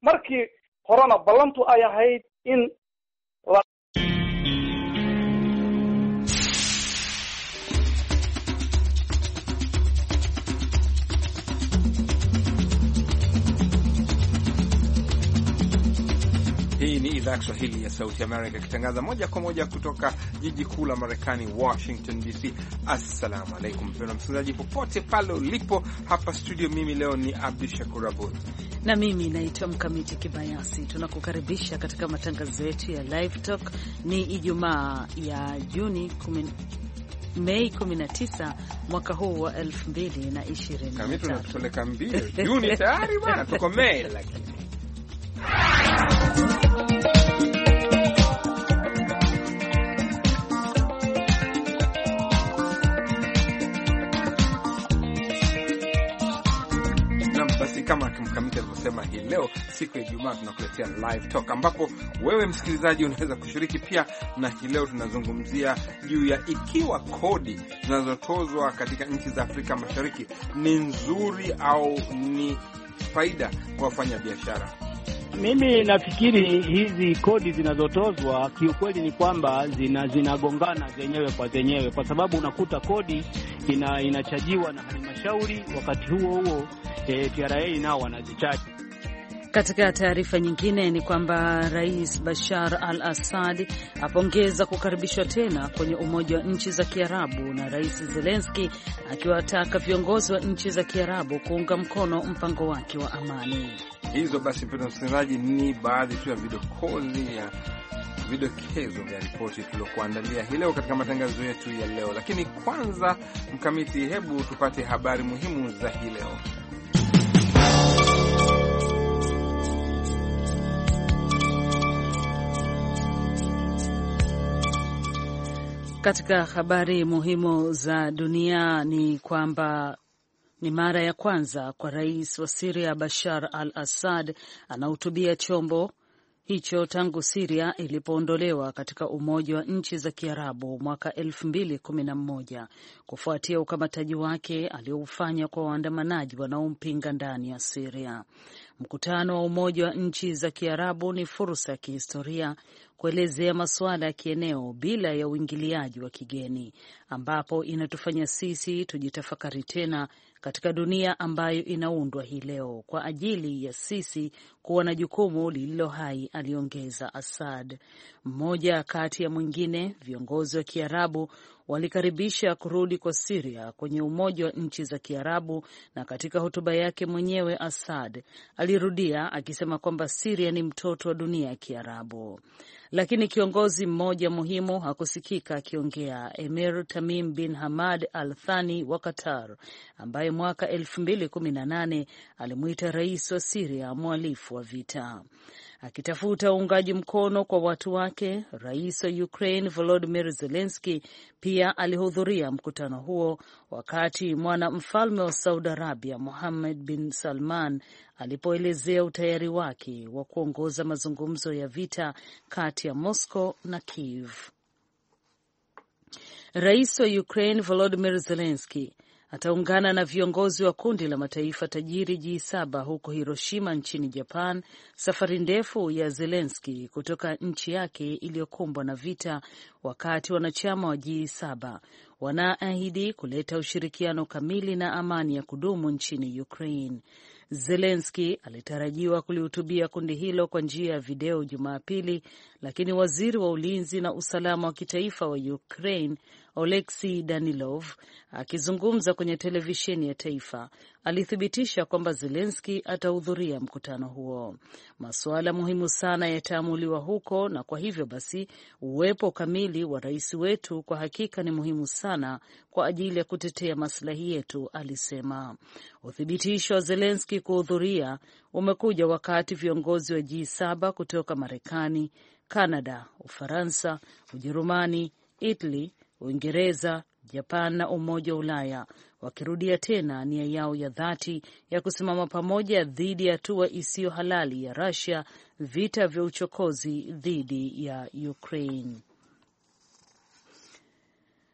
markii horena ballantu ay ahayd in Hii ni idhaa Kiswahili ya Sauti Amerika ikitangaza moja kwa moja kutoka jiji kuu la Marekani, Washington DC. Assalamu alaikum mpendwa msikilizaji popote pale ulipo. Hapa studio mimi leo ni Abdi Shakur Abud na mimi naitwa Mkamiti Kibayasi. Tunakukaribisha katika matangazo yetu ya Live Talk. Ni Ijumaa ya Mei 19 mwaka huu wa 2020. Kama tunatoleka mbio Juni tayari bwana, tuko Mei lakini kama Mkamiti alivyosema, hii leo siku ya Ijumaa tunakuletea Live Talk ambapo wewe msikilizaji unaweza kushiriki pia, na hii leo tunazungumzia juu ya ikiwa kodi zinazotozwa katika nchi za Afrika Mashariki ni nzuri au ni faida kwa wafanya biashara. Mimi nafikiri hizi kodi zinazotozwa kiukweli ni kwamba zinagongana zenyewe kwa zenyewe, kwa sababu unakuta kodi inachajiwa na halmashauri, wakati huo TRA nao wanazichaji. Katika taarifa nyingine ni kwamba Rais Bashar al-Assad apongeza kukaribishwa tena kwenye Umoja wa Nchi za Kiarabu, na Rais Zelensky akiwataka viongozi wa nchi za Kiarabu kuunga mkono mpango wake wa amani. Hizo basi mpendwa msikilizaji ni baadhi tu ya vidokezo vya ripoti tuliokuandalia hii leo katika matangazo yetu ya leo. Lakini kwanza Mkamiti, hebu tupate habari muhimu za hii leo. Katika habari muhimu za dunia ni kwamba ni mara ya kwanza kwa rais wa Syria Bashar al-Assad anahutubia chombo hicho tangu Syria ilipoondolewa katika Umoja wa Nchi za Kiarabu mwaka 2011 kufuatia ukamataji wake alioufanya kwa waandamanaji wanaompinga ndani ya Syria. Mkutano wa Umoja wa Nchi za Kiarabu ni fursa ya kihistoria kuelezea masuala ya kieneo bila ya uingiliaji wa kigeni, ambapo inatufanya sisi tujitafakari tena katika dunia ambayo inaundwa hii leo kwa ajili ya sisi kuwa na jukumu lililo hai, aliongeza Assad. Mmoja kati ya mwingine, viongozi wa Kiarabu walikaribisha kurudi kwa Syria kwenye Umoja wa Nchi za Kiarabu, na katika hotuba yake mwenyewe Assad alirudia akisema kwamba Syria ni mtoto wa dunia ya Kiarabu. Lakini kiongozi mmoja muhimu hakusikika akiongea, Emir Tamim bin Hamad Al Thani wa Qatar, ambaye mwaka 2018 alimuita rais wa Syria mhalifu wa vita. Akitafuta uungaji mkono kwa watu wake, rais wa Ukraine Volodymyr Zelensky pia alihudhuria mkutano huo, wakati mwana mfalme wa Saudi Arabia Mohammed bin Salman alipoelezea utayari wake wa kuongoza mazungumzo ya vita kati ya Moscow na Kiev. Rais wa Ukraine Volodymyr Zelensky ataungana na viongozi wa kundi la mataifa tajiri G7 huko Hiroshima nchini Japan, safari ndefu ya Zelensky kutoka nchi yake iliyokumbwa na vita, wakati wanachama wa G7 wanaahidi kuleta ushirikiano kamili na amani ya kudumu nchini Ukraine. Zelensky alitarajiwa kulihutubia kundi hilo kwa njia ya video Jumapili, lakini waziri wa ulinzi na usalama wa kitaifa wa Ukraine Oleksiy Danilov akizungumza kwenye televisheni ya taifa alithibitisha kwamba Zelensky atahudhuria mkutano huo. Masuala muhimu sana yataamuliwa huko, na kwa hivyo basi uwepo kamili wa rais wetu kwa hakika ni muhimu sana kwa ajili ya kutetea maslahi yetu, alisema. Uthibitisho wa Zelensky kuhudhuria umekuja wakati viongozi wa G7 kutoka Marekani, Kanada, Ufaransa, Ujerumani, Italy, Uingereza, Japan na Umoja wa Ulaya wakirudia tena nia yao ya dhati ya kusimama pamoja dhidi ya hatua isiyo halali ya Russia, vita vya uchokozi dhidi ya Ukraine.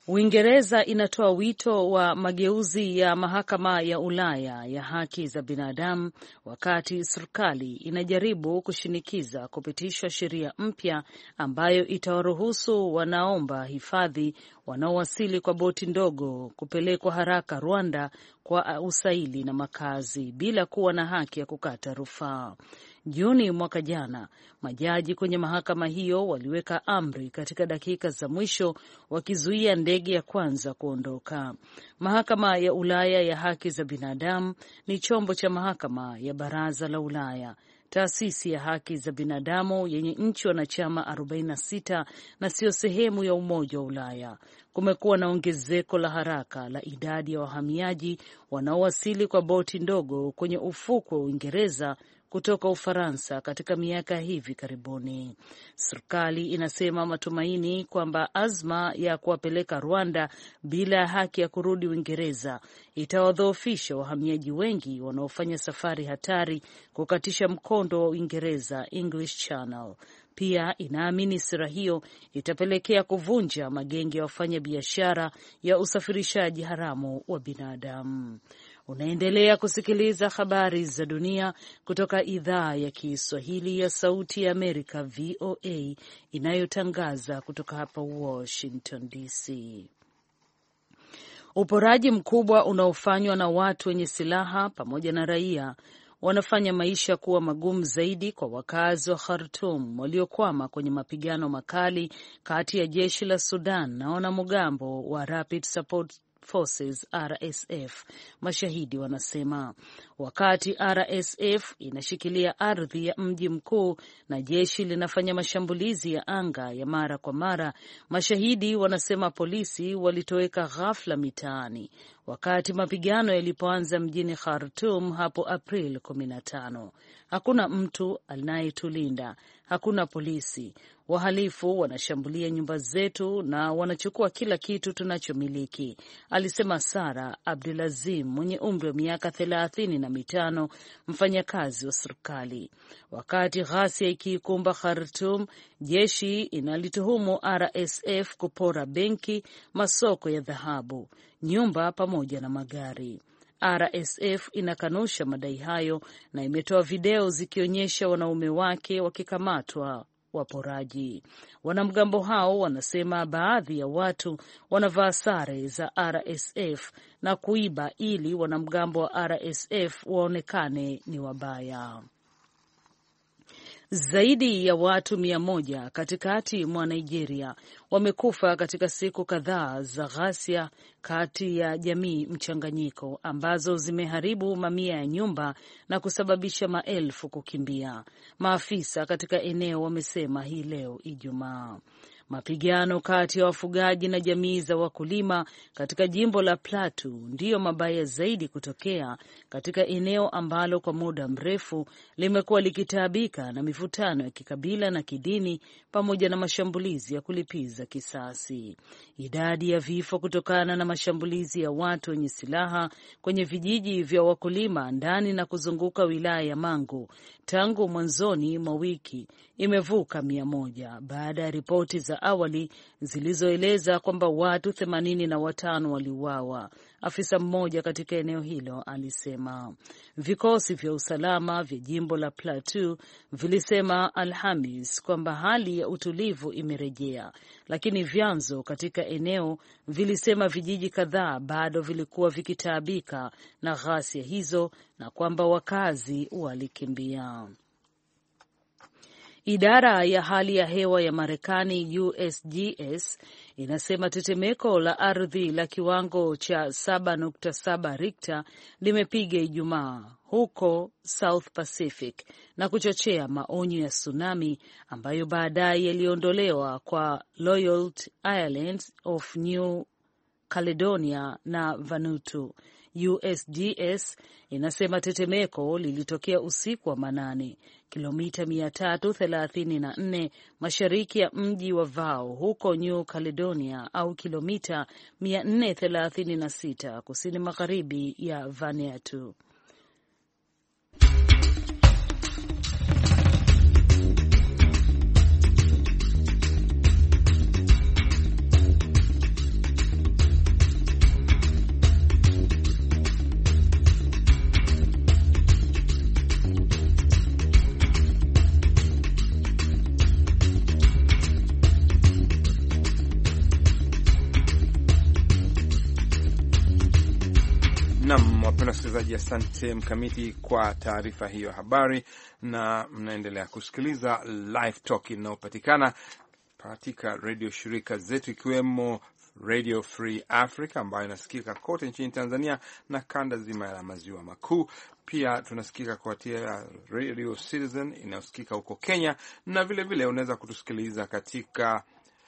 Uingereza inatoa wito wa mageuzi ya mahakama ya Ulaya ya haki za binadamu wakati serikali inajaribu kushinikiza kupitishwa sheria mpya ambayo itawaruhusu wanaomba hifadhi wanaowasili kwa boti ndogo kupelekwa haraka Rwanda kwa usaili na makazi bila kuwa na haki ya kukata rufaa. Juni mwaka jana, majaji kwenye mahakama hiyo waliweka amri katika dakika za mwisho wakizuia ndege ya kwanza kuondoka. Mahakama ya Ulaya ya haki za binadamu ni chombo cha mahakama ya Baraza la Ulaya, taasisi ya haki za binadamu yenye nchi wanachama 46 na sio sehemu ya Umoja wa Ulaya. Kumekuwa na ongezeko la haraka la idadi ya wahamiaji wanaowasili kwa boti ndogo kwenye ufukwe wa Uingereza kutoka Ufaransa katika miaka hivi karibuni. Serikali inasema matumaini kwamba azma ya kuwapeleka Rwanda bila ya haki ya kurudi Uingereza itawadhoofisha wahamiaji wengi wanaofanya safari hatari kukatisha mkondo wa Uingereza, English Channel. Pia inaamini sera hiyo itapelekea kuvunja magenge ya wafanya biashara ya usafirishaji haramu wa binadamu. Unaendelea kusikiliza habari za dunia kutoka idhaa ya Kiswahili ya Sauti ya Amerika, VOA, inayotangaza kutoka hapa Washington DC. Uporaji mkubwa unaofanywa na watu wenye silaha pamoja na raia wanafanya maisha kuwa magumu zaidi kwa wakazi wa Khartoum waliokwama kwenye mapigano makali kati ya jeshi la Sudan na wanamgambo wa Rapid Support Forces RSF, mashahidi wanasema. Wakati RSF inashikilia ardhi ya mji mkuu na jeshi linafanya mashambulizi ya anga ya mara kwa mara, mashahidi wanasema polisi walitoweka ghafla mitaani wakati mapigano yalipoanza mjini Khartoum hapo April 15. Hakuna mtu anayetulinda, hakuna polisi. Wahalifu wanashambulia nyumba zetu na wanachukua kila kitu tunachomiliki, alisema Sara Abdulazim mwenye umri wa miaka 35, mfanyakazi wa serikali. Wakati ghasia ikiikumba Khartoum, jeshi inalituhumu RSF kupora benki, masoko ya dhahabu, nyumba pamoja na magari. RSF inakanusha madai hayo na imetoa video zikionyesha wanaume wake wakikamatwa waporaji. Wanamgambo hao wanasema baadhi ya watu wanavaa sare za RSF na kuiba ili wanamgambo wa RSF waonekane ni wabaya. Zaidi ya watu 100 katikati mwa Nigeria wamekufa katika siku kadhaa za ghasia kati ya jamii mchanganyiko ambazo zimeharibu mamia ya nyumba na kusababisha maelfu kukimbia, maafisa katika eneo wamesema hii leo Ijumaa. Mapigano kati ya wafugaji na jamii za wakulima katika jimbo la Plateau ndiyo mabaya zaidi kutokea katika eneo ambalo kwa muda mrefu limekuwa likitaabika na mivutano ya kikabila na kidini pamoja na mashambulizi ya kulipiza kisasi. Idadi ya vifo kutokana na mashambulizi ya watu wenye silaha kwenye vijiji vya wakulima ndani na kuzunguka wilaya ya Mangu tangu mwanzoni mwa wiki imevuka 100 baada ya ripoti za awali zilizoeleza kwamba watu 85 waliuawa. Afisa mmoja katika eneo hilo alisema. Vikosi vya usalama vya jimbo la Plateau vilisema Alhamis kwamba hali ya utulivu imerejea, lakini vyanzo katika eneo vilisema vijiji kadhaa bado vilikuwa vikitaabika na ghasia hizo na kwamba wakazi walikimbia. Idara ya hali ya hewa ya Marekani USGS inasema tetemeko la ardhi la kiwango cha 7.7 Richter limepiga Ijumaa huko South Pacific na kuchochea maonyo ya tsunami ambayo baadaye yaliondolewa kwa Loyalty Islands of New Caledonia na Vanuatu. USGS inasema tetemeko lilitokea usiku wa manane, kilomita 334 mashariki ya mji wa Vau huko New Caledonia au kilomita 436 kusini magharibi ya Vanuatu. wasikilizaji, asante Mkamiti kwa taarifa hiyo habari, na mnaendelea kusikiliza Live Talk inayopatikana katika radio shirika zetu ikiwemo Radio Free Africa ambayo inasikika kote nchini Tanzania na kanda zima ya maziwa makuu. Pia tunasikika kupitia Radio Citizen inayosikika huko Kenya, na vile unaweza kutusikiliza katika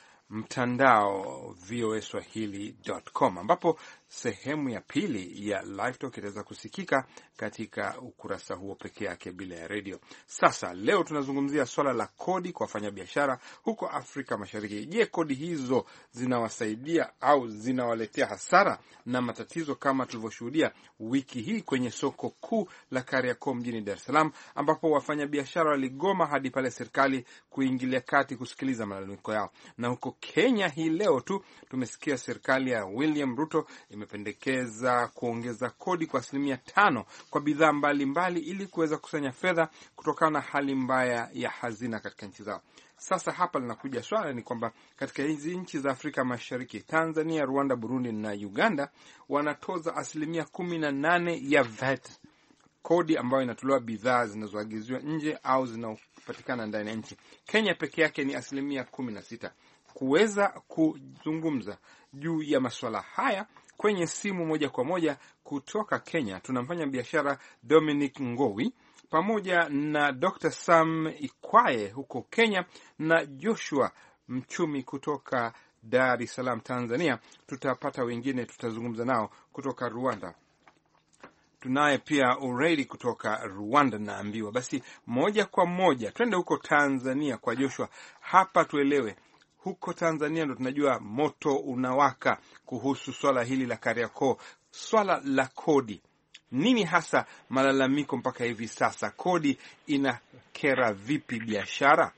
mtandao voaswahili.com, ambapo sehemu ya pili ya Live Talk itaweza kusikika katika ukurasa huo peke yake bila ya redio. Sasa leo tunazungumzia swala la kodi kwa wafanyabiashara huko Afrika Mashariki. Je, kodi hizo zinawasaidia au zinawaletea hasara na matatizo kama tulivyoshuhudia wiki hii kwenye soko kuu la Kariakoo mjini Dar es Salaam, ambapo wafanyabiashara waligoma hadi pale serikali kuingilia kati kusikiliza malalamiko yao. Na huko Kenya hii leo tu tumesikia serikali ya William Ruto imependekeza kuongeza kodi kwa 5% kwa bidhaa mbalimbali ili kuweza kusanya fedha kutokana na hali mbaya ya hazina katika nchi zao. Sasa hapa linakuja swala ni kwamba katika hizi nchi za Afrika Mashariki, Tanzania, Rwanda, Burundi na Uganda wanatoza 18% ya VAT, kodi ambayo inatolewa bidhaa zinazoagizwa nje au zinazopatikana ndani ya nchi. Kenya peke yake ni 16%. Kuweza kuzungumza juu ya masuala haya kwenye simu moja kwa moja kutoka Kenya tunamfanya biashara Dominic Ngowi pamoja na Dr. Sam Ikwaye huko Kenya na Joshua mchumi kutoka Dar es Salaam Tanzania. Tutapata wengine tutazungumza nao kutoka Rwanda. Tunaye pia Uredi kutoka Rwanda naambiwa. Basi moja kwa moja twende huko Tanzania kwa Joshua. Hapa tuelewe, huko Tanzania ndo tunajua moto unawaka kuhusu swala hili la Kariakoo, swala la kodi. Nini hasa malalamiko mpaka hivi sasa? Kodi inakera vipi biashara?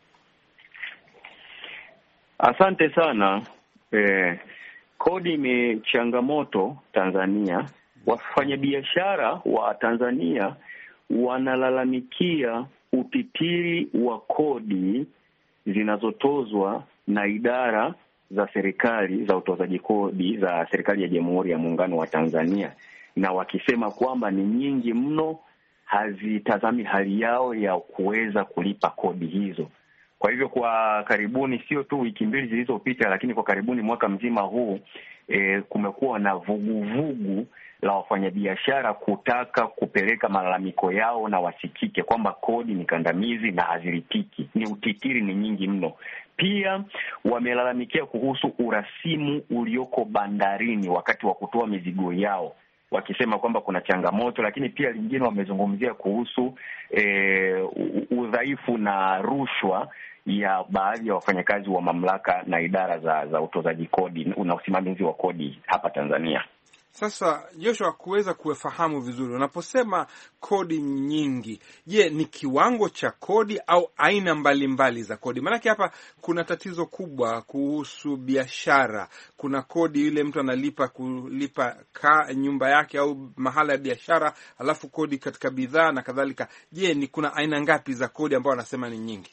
Asante sana. Kodi ni changamoto Tanzania. Wafanyabiashara wa Tanzania wanalalamikia utitiri wa kodi zinazotozwa na idara za serikali za utozaji kodi za serikali ya Jamhuri ya Muungano wa Tanzania, na wakisema kwamba ni nyingi mno, hazitazami hali yao ya kuweza kulipa kodi hizo. Kwa hivyo kwa karibuni, sio tu wiki mbili zilizopita, lakini kwa karibuni mwaka mzima huu kumekuwa na vuguvugu la wafanyabiashara kutaka kupeleka malalamiko yao na wasikike kwamba kodi ni kandamizi na hazilipiki, ni utitiri ni nyingi mno. Pia wamelalamikia kuhusu urasimu ulioko bandarini wakati wa kutoa mizigo yao, wakisema kwamba kuna changamoto. Lakini pia lingine wamezungumzia kuhusu udhaifu na rushwa ya baadhi ya wafanyakazi wa mamlaka na idara za utozaji kodi na usimamizi wa kodi hapa Tanzania. Sasa Joshua, kuweza kufahamu vizuri, unaposema kodi nyingi, je, ni kiwango cha kodi au aina mbalimbali za kodi? Maanake hapa kuna tatizo kubwa kuhusu biashara. Kuna kodi ile mtu analipa kulipa nyumba yake au mahala ya biashara, alafu kodi katika bidhaa na kadhalika. Je, ni kuna aina ngapi za kodi ambao wanasema ni nyingi?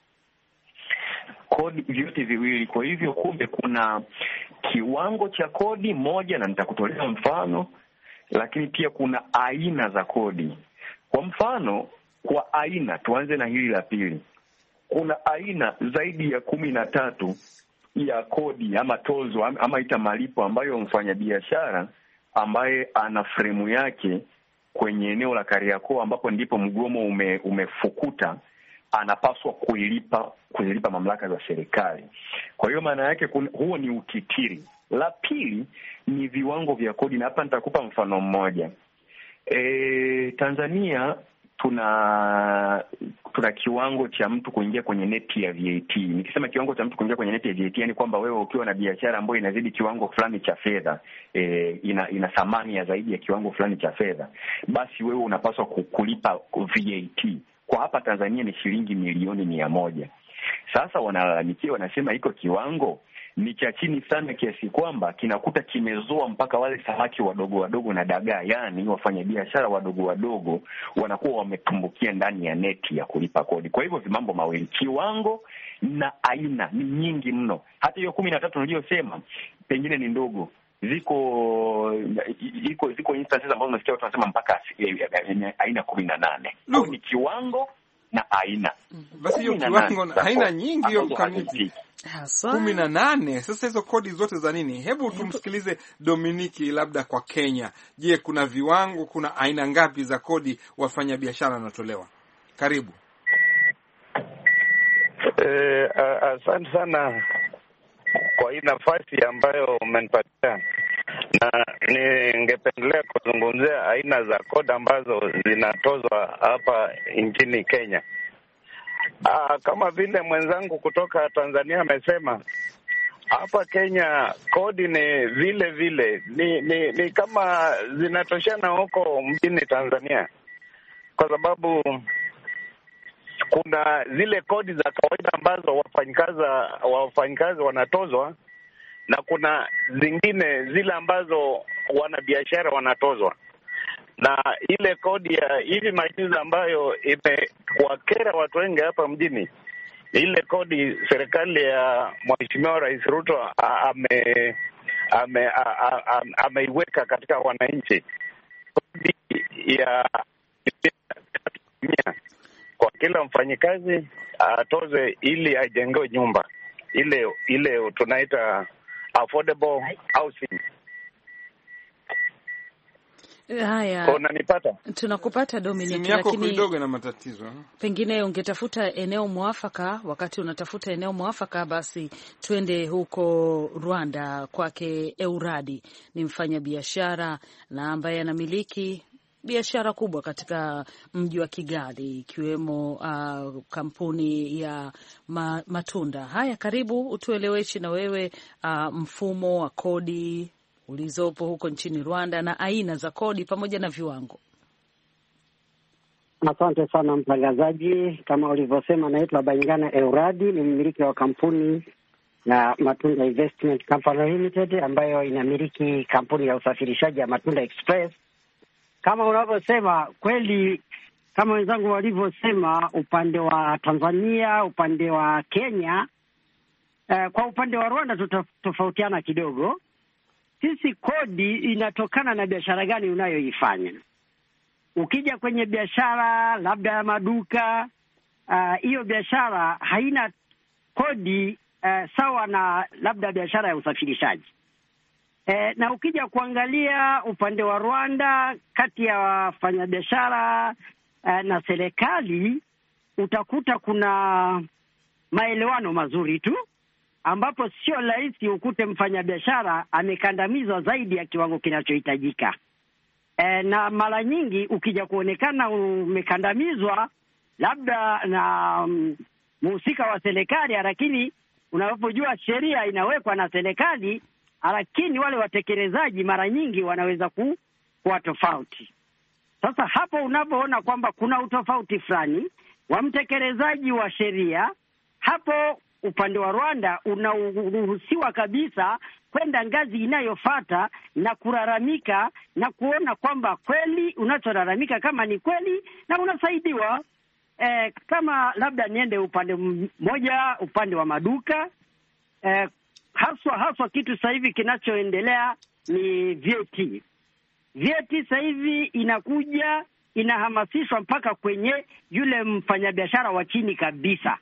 Kodi vyote viwili. Kwa hivyo kumbe kuna kiwango cha kodi moja, na nitakutolea mfano, lakini pia kuna aina za kodi. Kwa mfano, kwa aina, tuanze na hili la pili. Kuna aina zaidi ya 13 ya kodi ama tozo ama ita malipo ambayo mfanyabiashara ambaye ana fremu yake kwenye eneo la Kariakoo ambapo ndipo mgomo umefukuta anapaswa kuzilipa mamlaka za serikali. Kwa hiyo maana yake huo ni utitiri. La pili ni viwango vya kodi, na hapa nitakupa mfano mmoja. Tanzania tuna kiwango cha mtu kuingia kwenye neti ya VAT. Nikisema kiwango cha mtu kuingia kwenye neti ya VAT, yani kwamba wewe ukiwa na biashara ambayo inazidi kiwango fulani cha fedha, ina thamani ya zaidi ya kiwango fulani cha fedha, basi wewe unapaswa kulipa VAT. Kwa hapa Tanzania ni shilingi milioni 100. Sasa wanalalamikia, wanasema iko kiwango ni cha chini sana kiasi kwamba kinakuta kimezoa mpaka wale samaki wadogo wadogo na dagaa, yani wafanyabiashara wadogo wadogo wanakuwa wametumbukia ndani ya neti ya kulipa kodi. Kwa hivyo vimambo mawili, kiwango na aina ni nyingi mno. Hata hiyo 13 niliyosema pengine ni ndogo, ziko instances ambazo unasikia watu wanasema mpaka aina 18. Kwa ni kiwango na aina. Basi hiyo kiwango haina nyingi hiyo kamiti. 18. Sasa hizo kodi zote za nini? Hebu tumsikilize Dominiki labda kwa Kenya. Je, kuna viwango, kuna aina ngapi za kodi wafanya biashara wanatolewa? Karibu. Asante sana kwa hii nafasi ambayo umenipatia, na ningependelea kuzungumzia aina za kodi ambazo zinatozwa hapa nchini Kenya. Kama vile mwenzangu kutoka Tanzania amesema, hapa Kenya kodi ni vile vile ni kama zinatoshana huko mjini Tanzania, kwa sababu kuna zile kodi za kawaida ambazo wafanyikazi wanatozwa, na kuna zingine zile ambazo wanabiashara wanatozwa. Na ile kodi ya hivi majuzi ambayo imewakera watu wengi hapa mjini, ile kodi serikali ya Mheshimiwa Rais Ruto ameiweka katika wananchi, kodi ya kwa kila mfanyikazi atoze ili ajengewe nyumba ile tunaita affordable housing. Haya, unanipata? Tunakupata Dominic, lakini kidogo na matatizo. Pengine ungetafuta eneo mwafaka. Wakati unatafuta eneo mwafaka, basi twende huko Rwanda kwake Euradi. Ni mfanya biashara na ambaye anamiliki biashara kubwa katika mji wa Kigali, ikiwemo kampuni ya matunda. Haya, karibu utueleweshe na wewe mfumo wa kodi ulizopo huko nchini Rwanda na aina za kodi pamoja na viwango. Asante sana mtangazaji. Kama ulivyosema, naitwa Bayingana Euradi, ni mmiliki wa kampuni ya Matunda Investment Company Limited ambayo inamiliki kampuni ya usafirishaji ya Matunda Express. Kama unavyosema kweli, kama wenzangu walivyosema, upande wa Tanzania, upande wa Kenya, kwa upande wa Rwanda tutatofautiana kidogo. Sisi kodi inatokana na biashara gani unayoifanya. Ukija kwenye biashara labda ya maduka, hiyo biashara haina kodi sawa na labda biashara ya usafirishaji. Na ukija kuangalia upande wa Rwanda, kati ya wafanyabiashara na serikali, utakuta kuna maelewano mazuri tu, ambapo sio rahisi ukute mfanyabiashara amekandamizwa zaidi ya kiwango kinachohitajika. Na mara nyingi ukija kuonekana umekandamizwa labda na mhusika wa serikali, lakini unapojua sheria inawekwa na serikali, lakini wale watekelezaji mara nyingi wanaweza kuwa tofauti. Sasa hapo unapoona kwamba kuna utofauti fulani wa mtekelezaji wa sheria, hapo upande wa Rwanda unaruhusiwa kabisa kwenda ngazi inayofuata na kulalamika na kuona kwamba kweli unacholalamika kama ni kweli na unasaidiwa. Kama labda niende upande mmoja, upande wa maduka, haswa kitu sasa hivi kinachoendelea ni VAT. VAT sasa hivi inakuja inahamasishwa mpaka kwenye yule mfanyabiashara wa chini kabisa.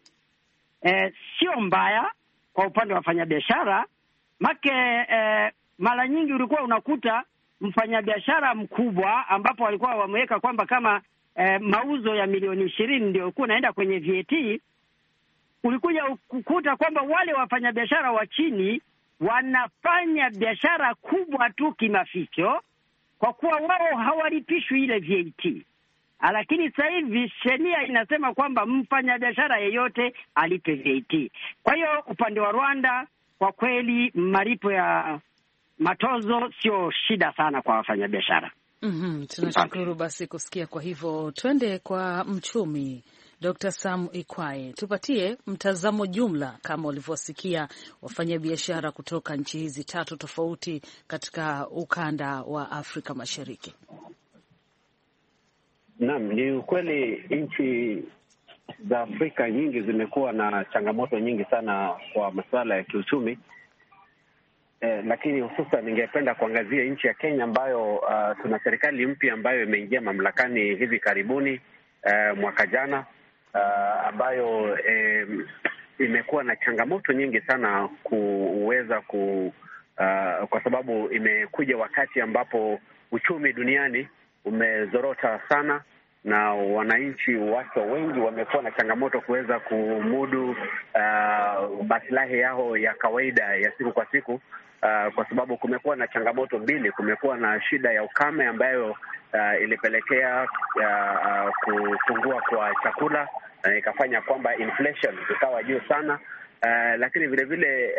Sio mbaya kwa upande wa wafanyabiashara, make mara nyingi ulikuwa unakuta mfanyabiashara mkubwa ambapo walikuwa wameweka kwamba kama mauzo ya milioni 20 ndio ulikuwa unaenda kwenye VAT. Ulikuja kukuta kwamba wale wafanyabiashara wa chini wanafanya biashara kubwa tu kimaficho, kwa kuwa wao hawalipishwi ile VAT. Lakini sasa hivi sheria inasema kwamba mfanyabiashara yeyote alipe VAT. Kwa hiyo upande wa Rwanda kwa kweli malipo ya matozo sio shida sana kwa wafanyabiashara. Tunashukuru basi kusikia. Kwa hivyo twende kwa mchumi Dr. Sam Ikwaye, tupatie mtazamo jumla kama ulivyosikia wafanyabiashara kutoka nchi hizi tatu tofauti katika ukanda wa Afrika Mashariki. Naam, ni ukweli nchi za Afrika nyingi zimekuwa na changamoto nyingi sana kwa masuala ya kiuchumi. lakini hususan ningependa kuangazia nchi ya Kenya ambayo tuna serikali mpya ambayo imeingia mamlakani hivi karibuni mwaka jana, ambayo imekuwa na changamoto nyingi sana kuweza kwa sababu imekuja wakati ambapo uchumi duniani umezorota sana, na wananchi wake wengi wamekuwa na changamoto kuweza kumudu maslahi yao ya kawaida ya siku kwa siku, kwa sababu kumekuwa na changamoto mbili. Kumekuwa na shida ya ukame ambayo ilipelekea kupungua kwa chakula, ikafanya kwamba inflation ikawa juu sana, lakini vile vile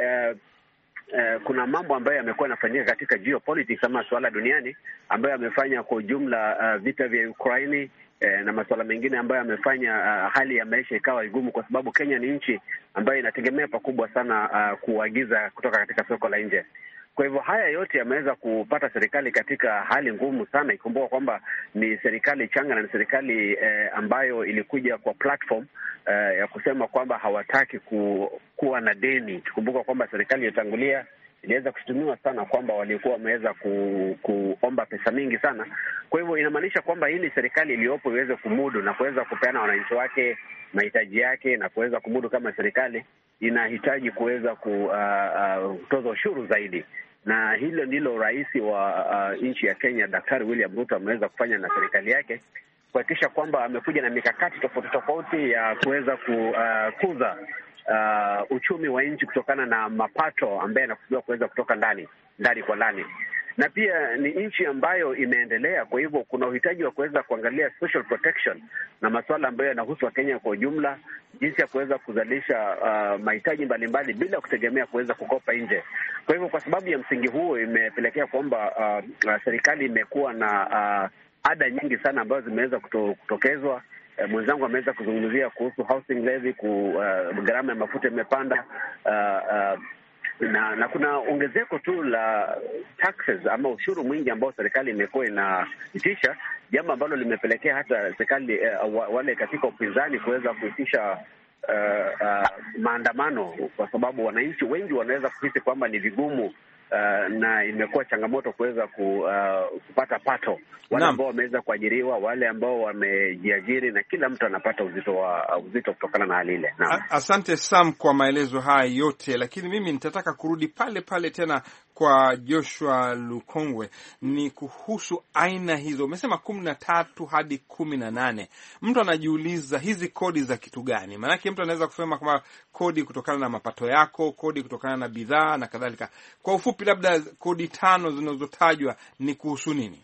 kuna mambo ambayo yamekuwa yanafanyika katika geopolitics ama suala duniani ambayo yamefanya kwa ujumla vita vya Ukraini na masuala mengine ambayo yamefanya hali ya maisha ikawa igumu, kwa sababu Kenya ni nchi ambayo inategemea pakubwa sana kuagiza kutoka katika soko la nje. Kwa hivyo haya yote yameweza kupata serikali katika hali ngumu sana. Ikumbuka kwamba ni serikali changa na ni serikali ambayo ilikuja kwa platform ya kusema kwamba hawataki kuwa na deni. Tukumbuka kwamba serikali iliyotangulia iliweza kushutumiwa sana kwamba walikuwa wameweza kuomba pesa mingi sana. Kwa hivyo inamaanisha kwamba hili serikali iliyopo iweze kumudu na kuweza kupeana wananchi wake mahitaji yake na kuweza kumudu kama serikali, inahitaji kuweza kutoza ushuru zaidi, na hilo ndilo rais wa nchi ya Kenya Daktari William Ruto ameweza kufanya na serikali yake, kuhakikisha kwamba amekuja na mikakati tofauti tofauti ya kuweza kukuza uchumi wa nchi kutokana na mapato ambayo yanakusudiwa kuweza kutoka ndani kwa ndani. Na pia ni nchi ambayo imeendelea, kwa hivyo kuna uhitaji wa kuweza kuangalia social protection na masuala ambayo yanahusu Kenya kwa ujumla, jinsi ya kuweza kuzalisha mahitaji mbalimbali bila kutegemea kuweza kukopa nje. Kwa hivyo kwa sababu ya msingi huo imepelekea kwamba serikali imekuwa na ada nyingi sana ambazo zimeweza kutokezwa. Mwenzangu ameweza kuzungumzia kuhusu housing levy, gharama ya mafuta imepanda, na kuna ongezeko tu la taxes ama ushuru mwingi ambao serikali imekuwa inaitisha, jambo ambalo limepelekea hata serikali wale katika upinzani kuweza kuitisha maandamano, kwa sababu wananchi wengi wanaweza kuhisi kwamba ni vigumu na imekuwa changamoto kuweza kupata pato, wale ambao wameweza kuajiriwa, wale ambao wamejiajiri, na kila mtu anapata uzito kutokana na hali ile. Asante Sam kwa maelezo haya yote, lakini mimi nitataka kurudi pale pale tena kwa Joshua Lukongwe, ni kuhusu aina hizo. Umesema 13 hadi 18. Mtu anajiuliza hizi kodi za kitu gani? Maanake mtu anaweza kusema kama kodi kutokana na mapato yako, kodi kutokana na bidhaa na kadhalika. Kwa ufupi, labda kodi 5 zinazotajwa ni kuhusu nini?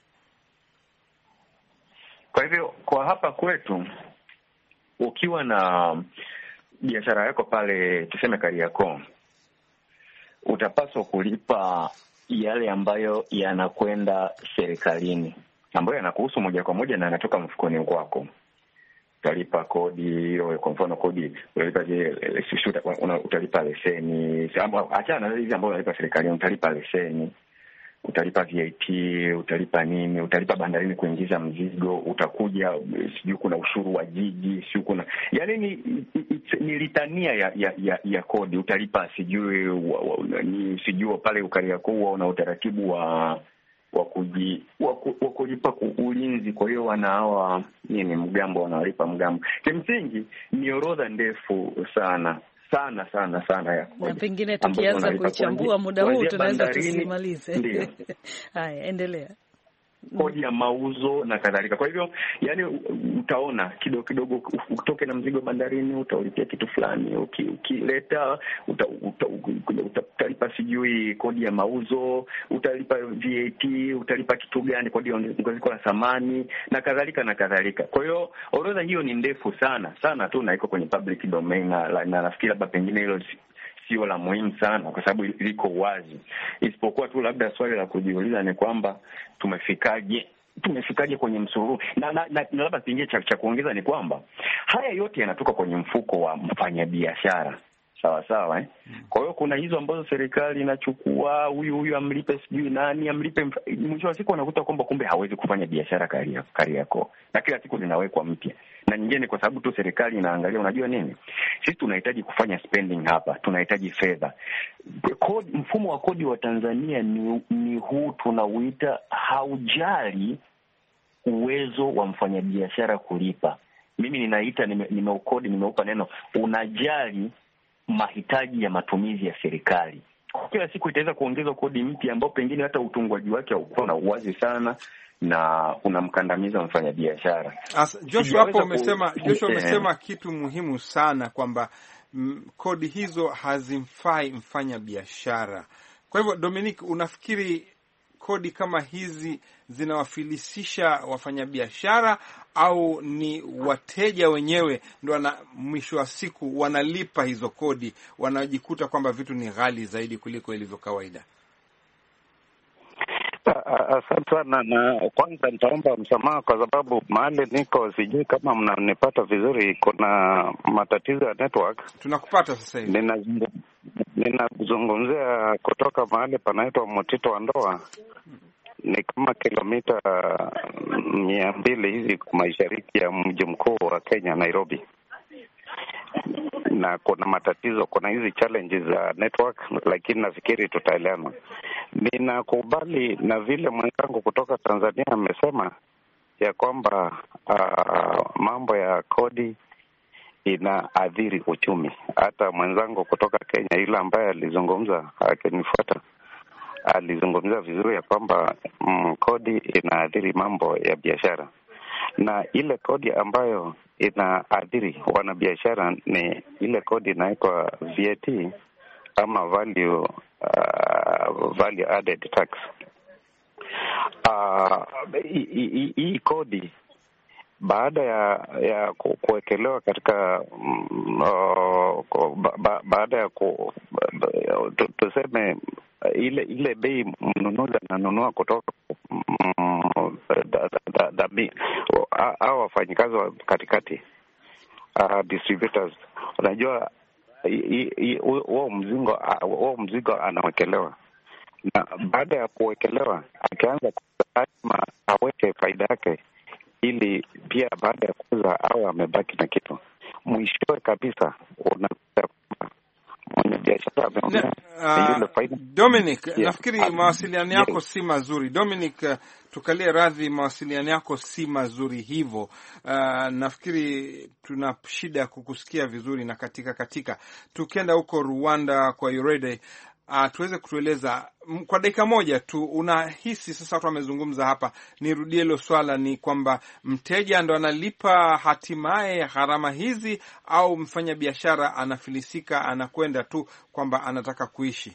Kwa hivyo kwa hapa kwetu, ukiwa na biashara yako pale tuseme Kariakoo, utapaswa kulipa yale ambayo yanakwenda serikalini, ambayo yanakuhusu moja kwa moja na yanatoka mfukoni kwako. Utalipa kodi, kwa mfano kodi utalipa leseni, achana na hizi ambazo unalipa serikalini, utalipa leseni, utalipa VAT, utalipa nini, utalipa bandarini kuingiza mzigo, utakuja sijui kuna ushuru wa jiji, sijui kuna, yaani ni litania ya kodi. Utalipa sijui pale Kariakoo na utaratibu wa kulipa ulinzi. Kwa hiyo hawa mgambo wanalipa mgambo. Kimsingi ni orodha ndefu sana ya kodi. Na pengine tukianza kuichambua muda huu tunaweza tusimalize. Ndio. Haya, endelea. Kodi ya mauzo na kadhalika. Kwa hivyo utaona kidogo utoke na mzigo bandarini, utalipia kitu fulani, ukileta utalipa sijui kodi ya mauzo, utalipa VAT, utalipa kitu gani, kodi ya ongezeko la thamani na kadhalika. Kwa hiyo orodha hiyo ni ndefu sana tu, na iko kwenye public domain, na nafikiri labda pengine hilo sio la muhimu sana kwa sababu liko wazi, isipokuwa tu labda swali la kujiuliza ni kwamba tumefikaje kwenye msururu, na labda pengine cha kuongeza ni kwamba haya yote yanatoka kwenye mfuko wa mfanyabiashara, sawa. Kwa hiyo kuna hizo ambazo serikali inachukua, huyu amlipe sijui nani amlipe, mwisho wa siku anakuta kwamba kumbe hawezi kufanya biashara Kariakoo, na kila siku zinawekwa mpya. Na nyingine kwa sababu tu serikali inaangalia, unajua nini, sisi tunahitaji kufanya spending hapa, tunahitaji fedha. mfumo wa kodi wa Tanzania ni huu tunauita haujali uwezo wa mfanyabiashara kulipa. Mimi ninaita nimeupa neno unajali mahitaji ya matumizi ya serikali. Kila siku itaweza kuongezwa kodi mpya ambao pengine hata utungwaji wake haukuwa na uwazi sana na unamkandamiza mfanyabiashara. Joshua, hapo umesema kitu muhimu sana kwamba kodi hizo hazimfai mfanya biashara. Kwa hivyo Dominic, unafikiri kodi kama hizi zinawafilisisha wafanyabiashara au ni wateja wenyewe ndio mwisho wa siku wanalipa hizo kodi, wanajikuta kwamba vitu ni ghali zaidi kuliko ilivyo kawaida? Asante sana, na kwanza nitaomba msamaha kwa sababu mahali niko sijui kama mnanipata vizuri, kuna matatizo ya network. Tunakupata sasa hivi. Ninazungumzia kutoka mahali panaitwa Mtito wa Ndoa, ni kama kilomita 200 hivi mashariki ya mji mkuu wa Kenya, Nairobi. Na kuna matatizo, kuna hizi challenges za network, lakini nafikiri tutaelewana. Ninakubali na vile mwenzangu kutoka Tanzania amesema ya kwamba mambo ya kodi inaathiri uchumi. Hata mwenzangu kutoka Kenya yule ambaye alizungumza akinifuata alizungumza vizuri ya kwamba kodi inaathiri mambo ya biashara, na ile kodi ambayo inaathiri wanabiashara ni ile kodi inaitwa VAT ama value added tax. Hii kodi baada ya kuwekelewa katika baada ya tuseme ile bei mnunuzi ananunua kutoka au wafanyikazi wa katikati, distributors, unajua huo mzigo anawekelewa, na baada ya kuwekelewa akianza lazima aweke faida yake ili pia baada ya kuuza au amebaki na kitu. Mwishowe kabisa unakuta mwenye biashara ameongea ile faida. Dominic, nafikiri mawasiliano yako si mazuri. Dominic, tukalie radhi, mawasiliano yako si mazuri hivyo. Nafikiri tuna shida kukusikia vizuri na katika. Tukienda huko Rwanda kwa Urede, tuweze kutueleza kwa dakika moja tu, unahisi sasa watu wamezungumza hapa, nirudie hilo swala, ni kwamba mteja ndo analipa hatimaye gharama hizi au mfanya biashara anafilisika, anakwenda tu kwamba anataka kuishi?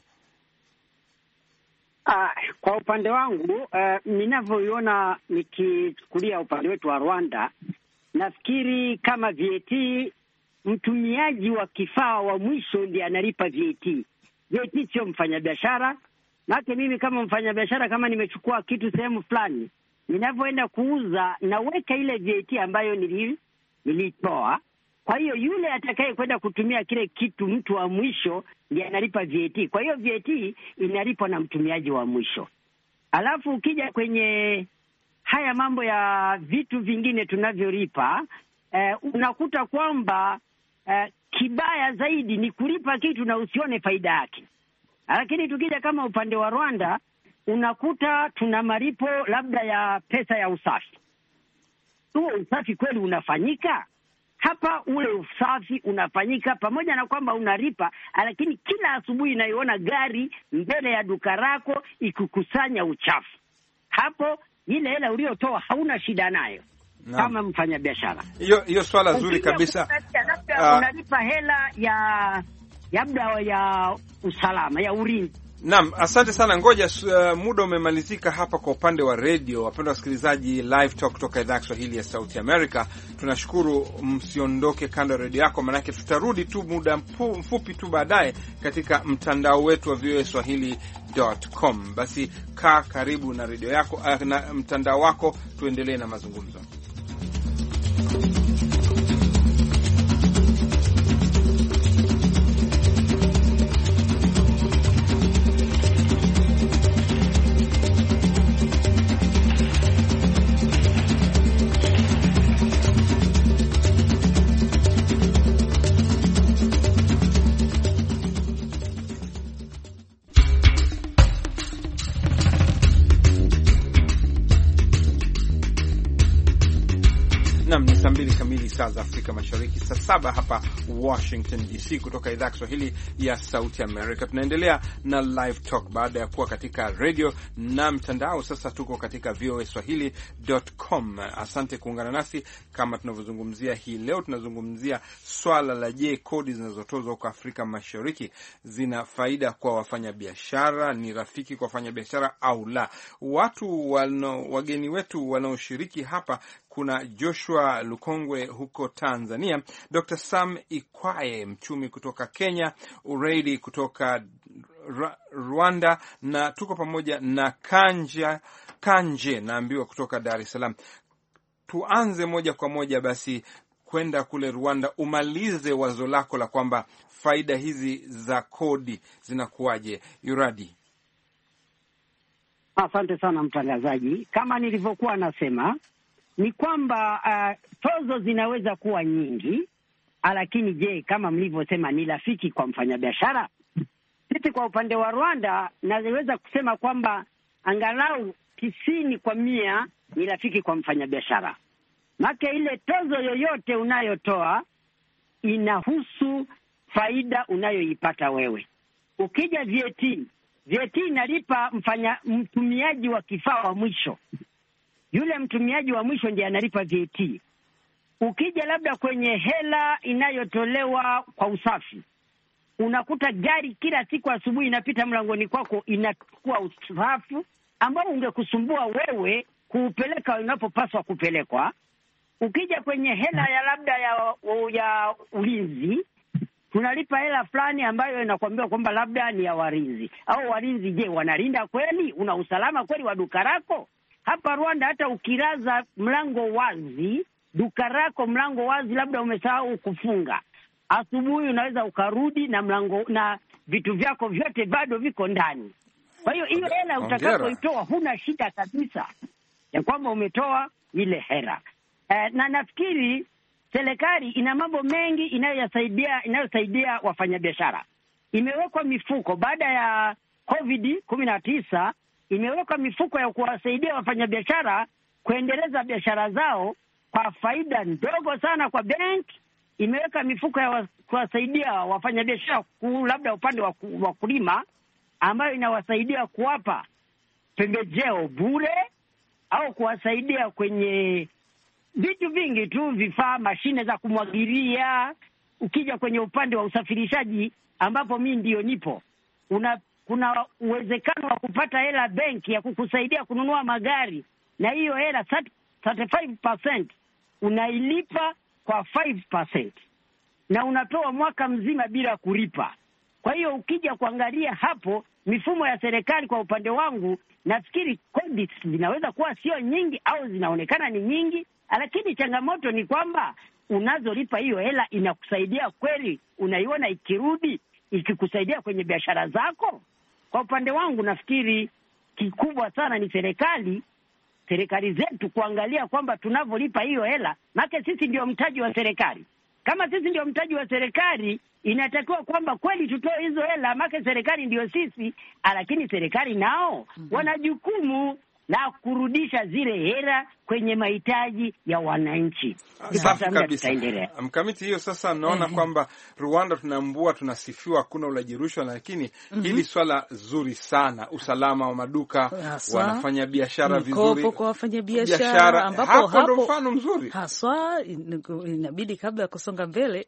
Kwa upande wangu ninavyoiona, nikichukulia upande wetu wa Rwanda, nafikiri kama VAT, mtumiaji wa kifaa wa mwisho ndiye analipa VAT. VAT sio mfanyabiashara. Na hata mimi kama mfanyabiashara, kama nimechukua kitu sehemu fulani, ninavyoenda kuuza naweka ile VAT ambayo nilitoa. Kwa hiyo yule atakaye kwenda kutumia kile kitu, mtu wa mwisho ndiye analipa VAT. Kwa hiyo VAT inalipwa na mtumiaji wa mwisho. Alafu ukija kwenye haya mambo ya vitu vingine tunavyolipa, unakuta kwamba kibaya zaidi ni kulipa kitu na usione faida yake. Lakini tukija kama upande wa Rwanda, unakuta tuna malipo labda ya pesa ya usafi. Huo usafi kweli unafanyika? Hapa ule usafi unafanyika pamoja na kwamba unalipa, lakini kila asubuhi inaiona gari mbele ya duka lako ikukusanya uchafu. Hapo ile hela uliotoa hauna shida nayo. No. Kama mfanya biashara. Hiyo swala zuri kabisa. Unalipa hela ya usalama, ya ulinzi. Naam, asante sana. Ngoja muda umemalizika hapa kwa upande wa radio. Wapendwa wasikilizaji, Live Talk kutoka idhaa ya Kiswahili ya Sauti America. Tunashukuru, msiondoke kando ya radio yako, manake tutarudi tu muda mfupi tu baadaye katika mtandao wetu wa voaswahili.com. Basi kaa karibu na radio yako na mtandao wako, tuendelee na mazungumzo. saa za Afrika Mashariki, saa 7 hapa Washington DC, kutoka idhaa ya Kiswahili ya Sauti America. Tunaendelea na Live Talk baada ya kuwa katika radio na mtandao. Sasa tuko katika voaswahili.com. Asante kuungana nasi. Kama tunavyozungumzia hii leo, tunazungumzia swala la je, kodi zinazotozwa huko Afrika Mashariki zina faida kwa wafanyabiashara, ni rafiki kwa wafanyabiashara au la? Wageni wetu wanaoshiriki hapa, kuna Joshua Lukongwe huko Tanzania, Dr. Sam Ikwaye mchumi kutoka Kenya, Ureidi kutoka Rwanda, na tuko pamoja na Kanje naambiwa kutoka Dar es Salaam. Tuanze moja kwa moja basi kwenda kule Rwanda, umalize wazo lako la kwamba faida hizi za kodi zinakuwaje, Yuradi? Asante sana mtangazaji. Kama nilivyokuwa nasema ni kwamba tozo zinaweza kuwa nyingi, lakini je, kama mlivyosema ni rafiki kwa mfanyabiashara? Sisi kwa upande wa Rwanda naweza kusema kwamba angalau 90% ni rafiki kwa mfanyabiashara. Maana ile tozo yoyote unayotoa inahusu faida unayoipata wewe. Ukija VAT inalipa mtumiaji wa kifaa wa mwisho. Yule mtumiaji wa mwisho ndiye analipa VAT. Ukija labda kwenye hela inayotolewa kwa usafi, unakuta gari kila siku asubuhi inapita mlangoni kwako inachukua usafi ambao ungekusumbua wewe kuupeleka unapopaswa kupelekwa. Ukija kwenye hela ya labda ya ulinzi, tunalipa hela fulani ambayo inakwambia kwamba labda ni ya walinzi. Au walinzi, je, wanalinda kweli? Una usalama kweli wa duka lako? Hapa Rwanda hata ukiraza mlango wazi, duka lako mlango wazi, labda umesahau kufunga, asubuhi unaweza ukarudi na mlango na vitu vyako vyote bado viko ndani. Kwa hiyo hiyo hela utakapoitoa huna shida kabisa ya kwamba umetoa ile hela. Na nafikiri serikali ina mambo mengi inayosaidia wafanyabiashara. Imewekwa mifuko baada ya COVID-19, imewekwa mifuko ya kuwasaidia wafanyabiashara kuendeleza biashara zao kwa faida ndogo sana kwa benki. Imeweka mifuko ya kuwasaidia wafanyabiashara labda upande wa wakulima, ambayo inawasaidia kuwapa pembejeo bure au kuwasaidia kwenye vitu vingi tu, vifaa, mashine za kumwagilia. Ukija kwenye upande wa usafirishaji ambapo mimi ndio nipo, kuna uwezekano wa kupata hela benki ya kukusaidia kununua magari, na hiyo hela 35% unailipa kwa 5% na unatoa mwaka mzima bila kulipa. Kwa hiyo ukija kuangalia hapo mifumo ya serikali, kwa upande wangu nafikiri kodi zinaweza kuwa sio nyingi au zinaonekana ni nyingi, lakini changamoto ni kwamba unazolipa hiyo hela inakusaidia kweli? Unaiona ikirudi ikikusaidia kwenye biashara zako? Kwa upande wangu nafikiri kikubwa sana ni serikali zetu kuangalia kwamba tunavyolipa hiyo hela, maana sisi ndio mtaji wa serikali. Kama sisi ndio mtaji wa serikali, inatakiwa kwamba kweli tutoe hizo hela, maana serikali ndio sisi, lakini serikali nao wana jukumu la kurudisha zile hela kwenye mahitaji ya wananchi. Safi kabisa. Mkamiti, hiyo sasa naona kwamba Rwanda tunaambua, tunasifiwa, hakuna ulaji rushwa, lakini hili swala zuri sana, usalama wa maduka, wanafanya biashara vizuri kwa wafanya biashara, ambapo hapo ndo mfano mzuri haswa. Inabidi kabla ya kusonga mbele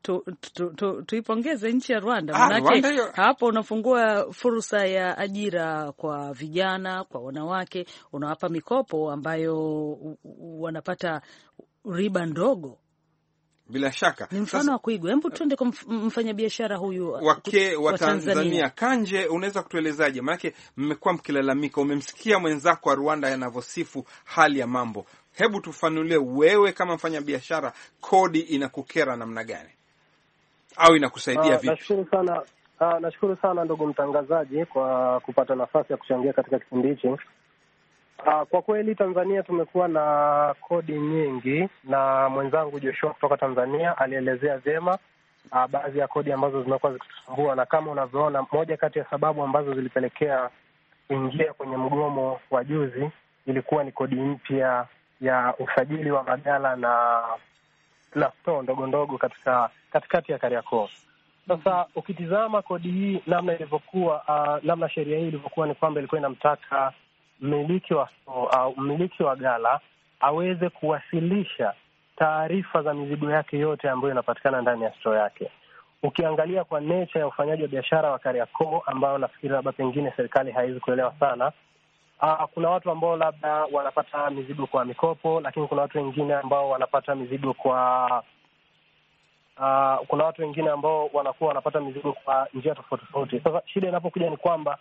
tuipongeze nchi ya Rwanda, manake hapo unafungua fursa ya ajira kwa vijana, kwa wanawake, unawapa mikopo ambayo wanapata riba ndogo. Bila shaka ni mfano wa kuigwa. Hebu tuende kwa mfanyabiashara huyu wa Tanzania. Kanje, unaweza kutuelezaje? Maanake mmekuwa mkilalamika, umemsikia mwenzako wa Rwanda anavyosifu hali ya mambo. Hebu tufanulie wewe kama mfanyabiashara, kodi inakukera namna gani au inakusaidia vipi? Nashukuru sana ndugu mtangazaji kwa kupata nafasi ya kuchangia katika kipindi hichi. Kwa kweli Tanzania tumekuwa na kodi nyingi, na mwenzangu Joshua kutoka Tanzania alielezea vyema baadhi ya kodi ambazo zimekuwa zikitusumbua, na kama unavyoona, moja kati ya sababu ambazo zilipelekea kuingia kwenye mgomo wa juzi ilikuwa ni kodi mpya ya usajili wa maghala na store ndogo ndogo katikati ya Kariakoo. Sasa ukitizama kodi hii namna ilivyokuwa, namna sheria hii ilivyokuwa, ni kwamba ilikuwa inamtaka mmiliki wa store au mmiliki wa ghala aweze kuwasilisha taarifa za mizigo yake yote ambayo inapatikana ndani ya store yake. Ukiangalia kwa nature ya ufanyaji wa biashara wa Kariakoo, ambao nafikiri labda pengine serikali haiwezi kuelewa sana, kuna watu ambao labda wanapata mizigo kwa mikopo, lakini kuna watu wengine ambao wanapata mizigo kwa wanakuwa wanapata mizigo kwa njia tofauti tofauti. Sasa shida inapokuja ni kwamba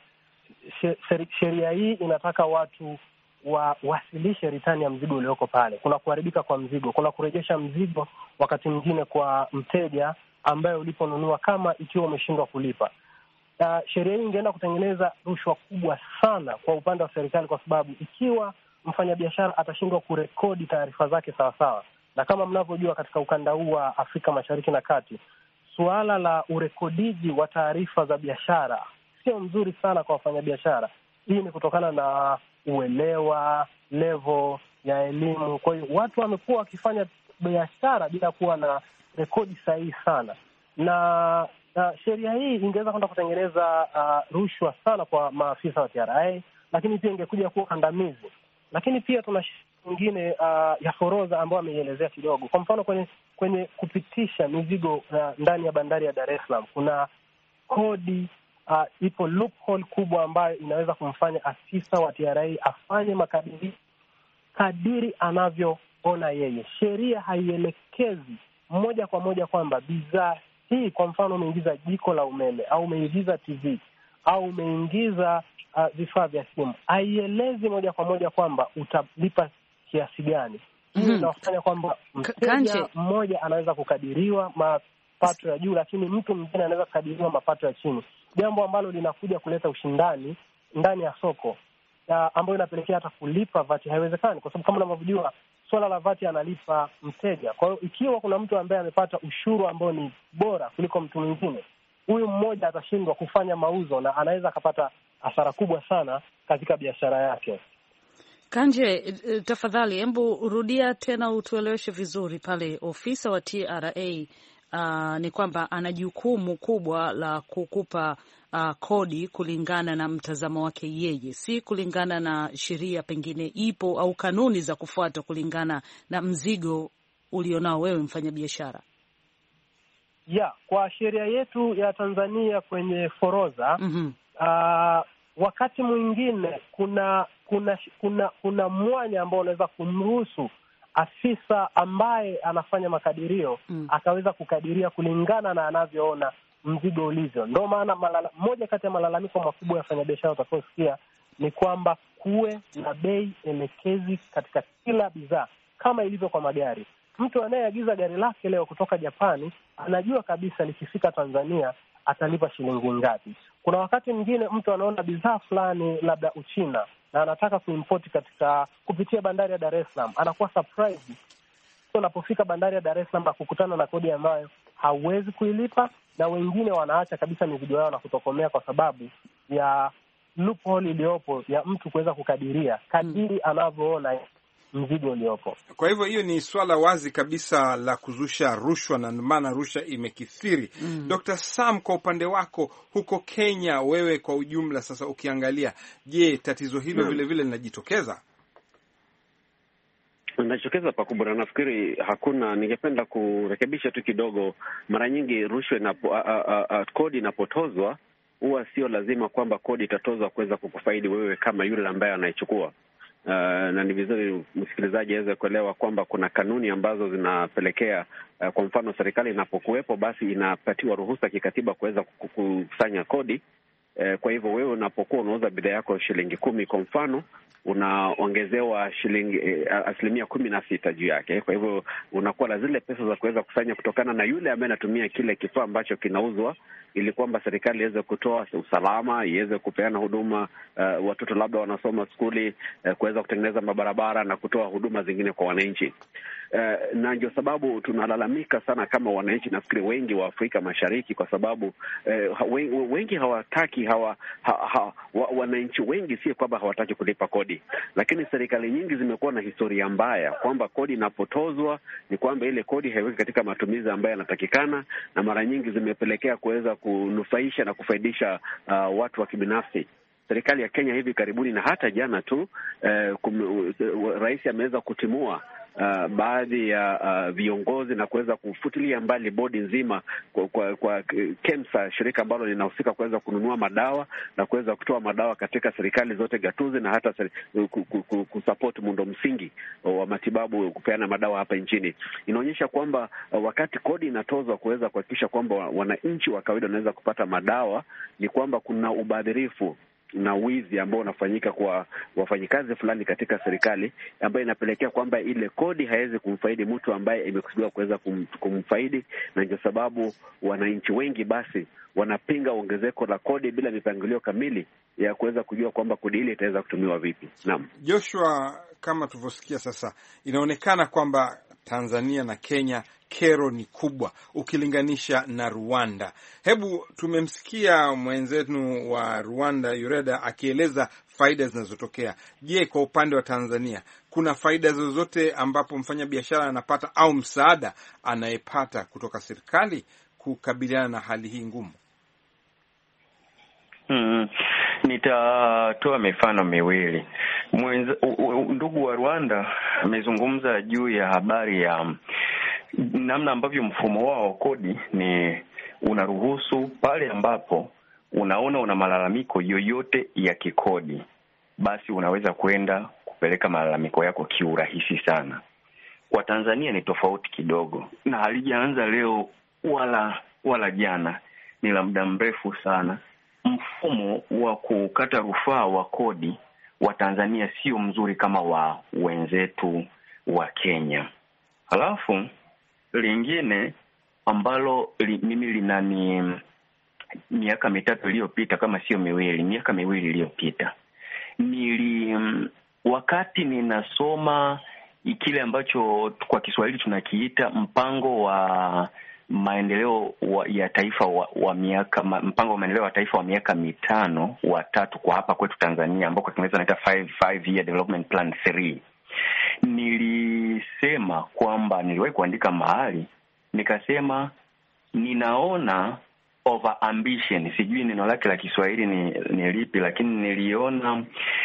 sheria hii inataka watu wawasilishe ritani ya mzigo ulioko pale. Kuna kuharibika kwa mzigo, kuna kurejesha mzigo wakati mwingine kwa mteja ambaye uliponunua kama ikiwa umeshindwa kulipa. Sheria hii ingeenda kutengeneza rushwa kubwa sana kwa upande wa serikali, kwa sababu ikiwa mfanyabiashara atashindwa kurekodi taarifa zake sawasawa, na kama mnavyojua katika ukanda huu wa Afrika Mashariki na Kati, suala la urekodiji wa taarifa za biashara sio mzuri sana kwa wafanyabiashara. Hii ni kutokana na uelewa, level ya elimu. Kwa hiyo watu wamekuwa wakifanya biashara bila kuwa na rekodi sahihi sana, na sheria hii ingeweza kwenda kutengeneza rushwa sana kwa maafisa wa TRA, lakini pia ingekuja kuwa kandamizi. Lakini pia tuna nyingine ya forodha ambayo ameielezea kidogo. Kwa mfano kwenye kupitisha mizigo ndani ya bandari ya Dar es Salaam, kuna kodi, ipo loophole kubwa ambayo inaweza kumfanya afisa wa TRA afanye makadiri kadiri anavyoona yeye. Sheria haielekezi moja kwa moja kwamba bidhaa hii, kwa mfano umeingiza jiko la umeme au umeingiza TV au umeingiza vifaa vya simu, haielezi moja kwa moja kwamba utalipa kiasi gani. Hii inafanya kwamba mteja mmoja anaweza kukadiriwa mapato ya juu, lakini mtu mwingine anaweza kukadiriwa mapato ya chini, jambo ambalo linakuja kuleta ushindani ndani ya soko, ambayo inapelekea hata kulipa vati haiwezekani, kwa sababu kama unavyojua swala la vati analipa mteja. Kwa hiyo ikiwa kuna mtu ambaye amepata ushuru ambao ni bora kuliko mtu mwingine, huyu mmoja atashindwa kufanya mauzo na anaweza akapata hasara kubwa sana katika biashara yake. Kanje, tafadhali hebu rudia tena utueleweshe vizuri pale. Ofisa wa TRA ni kwamba ana jukumu kubwa la kukupa kodi kulingana na mtazamo wake yeye, si kulingana na sheria pengine ipo au kanuni za kufuata kulingana na mzigo ulionao wewe mfanyabiashara. Kwa sheria yetu ya Tanzania kwenye forodha, wakati mwingine kuna mwanya ambao unaweza kumruhusu afisa ambaye anafanya makadirio akaweza kukadiria kulingana na anavyoona mzigo ulivyo. Ndio maana moja kati ya malalamiko makubwa ya wafanyabiashara utakaosikia ni kwamba kuwe na bei elekezi katika kila bidhaa, kama ilivyo kwa magari. Mtu anayeagiza gari lake leo kutoka Japani anajua kabisa likifika Tanzania atalipa shilingi ngapi. Kuna wakati mwingine mtu anaona bidhaa fulani labda Uchina na anataka kuimport kupitia bandari ya Dar es Salaam, anakuwa surprise unapofika bandari ya Dar es Salaam kukutana na kodi ambayo hawezi kuilipa, na wengine wanaacha kabisa mizigo yao na kutokomea kwa sababu ya loophole iliyopo ya mtu kuweza kukadiria kadiri anavyoona mzigo uliopo. Kwa hivyo hiyo ni swala wazi kabisa la kuzusha rushwa, na maana rushwa imekithiri. Dr. Sam, kwa upande wako huko Kenya, wewe kwa ujumla sasa ukiangalia, je, tatizo hilo vile vile linajitokeza? Ninachokeza pakubwa, nafikiri hakuna. Ningependa kurekebisha tu kidogo. Mara nyingi rushwa kodi inapotozwa, huwa sio lazima kwamba kodi itatozwa kuweza kukufaidi wewe kama yule ambaye anaichukua. Na ni vizuri msikilizaji aweze kuelewa kwamba kuna kanuni ambazo zinapelekea, kwa mfano serikali inapokuwepo, basi inapatiwa ruhusa kikatiba kuweza kukusanya kodi. Kwa hivyo wewe unapokuwa unauza bidhaa yako shilingi 10 kwa mfano, unaongezewa shilingi 16% juu yake. Kwa hivyo unakuwa na zile pesa za kuweza kusanya kutokana na yule ambaye anatumia kile kifaa ambacho kinauzwa, ili kwamba serikali iweze kutoa usalama, iweze kupeana huduma, watoto labda wanasoma skuli, kuweza kutengeneza mabarabara na kutoa huduma zingine kwa wananchi. na ndio sababu tunalalamika sana kama wananchi, nafikiri wengi wa Afrika Mashariki, kwa sababu wengi hawataki wananchi wengi si kwamba hawataki kulipa kodi, lakini serikali nyingi zimekuwa na historia mbaya kwamba kodi inapotozwa ni kwamba ile kodi haiweki katika matumizi ambayo yanatakikana, na mara nyingi zimepelekea kuweza kunufaisha na kufaidisha watu wa kibinafsi. Serikali ya Kenya hivi karibuni na hata jana tu rais ameweza kutimua baadhi ya viongozi na kuweza kufutilia mbali bodi nzima kwa KEMSA, shirika ambalo linahusika kuweza kununua madawa na kuweza kutoa madawa katika serikali zote gatuzi na hata kusupport muundo msingi wa matibabu, kupeana madawa hapa nchini. Inaonyesha kwamba wakati kodi inatozwa kuweza kuhakikisha kwamba wananchi wa kawaida wanaweza kupata madawa, ni kwamba kuna ubadhirifu na wizi ambao unafanyika kwa wafanyikazi fulani katika serikali, ambayo inapelekea kwamba ile kodi haiwezi kumfaidi mtu ambaye imekusudiwa kuweza kumfaidi, na ndio sababu wananchi wengi basi wanapinga ongezeko la kodi bila mipangilio kamili ya kuweza kujua kwamba kodi ile itaweza kutumiwa vipi. Naam, Joshua, kama tulivyosikia sasa, inaonekana kwamba Tanzania na Kenya kero ni kubwa ukilinganisha na Rwanda. Hebu tumemsikia mwenzetu wa Rwanda Yureda akieleza faida zinazotokea. Je, kwa upande wa Tanzania kuna faida zozote ambapo mfanya biashara anapata au msaada anayepata kutoka serikali kukabiliana na hali hii ngumu? Nitatoa mifano miwili. Ndugu wa Rwanda amezungumza juu ya habari ya namna ambavyo mfumo wao wa kodi ni unaruhusu pale ambapo unaona una malalamiko yoyote ya kikodi, basi unaweza kwenda kupeleka malalamiko yako kiurahisi sana. Kwa Tanzania ni tofauti kidogo, na halijaanza leo wala jana, ni la muda mrefu sana. Mfumo wa kukata rufaa wa kodi wa Tanzania sio mzuri kama wa wenzetu wa Kenya. Halafu lingine ambalo mimi linani miaka mitatu iliyopita, kama sio miwili, miaka miwili iliyopita, wakati ninasoma kile ambacho kwa Kiswahili tunakiita mpango wa maendeleo ya taifa mpango wa maendeleo wa taifa wa miaka mitano wa tatu kwa hapa kwetu Tanzania, ambao kwa Kiingereza naita 5 year development plan 3. Nilisema kwamba niliwahi kuandika mahali nikasema ninaona over ambition, sijui neno lake la Kiswahili ni lipi, lakini niliona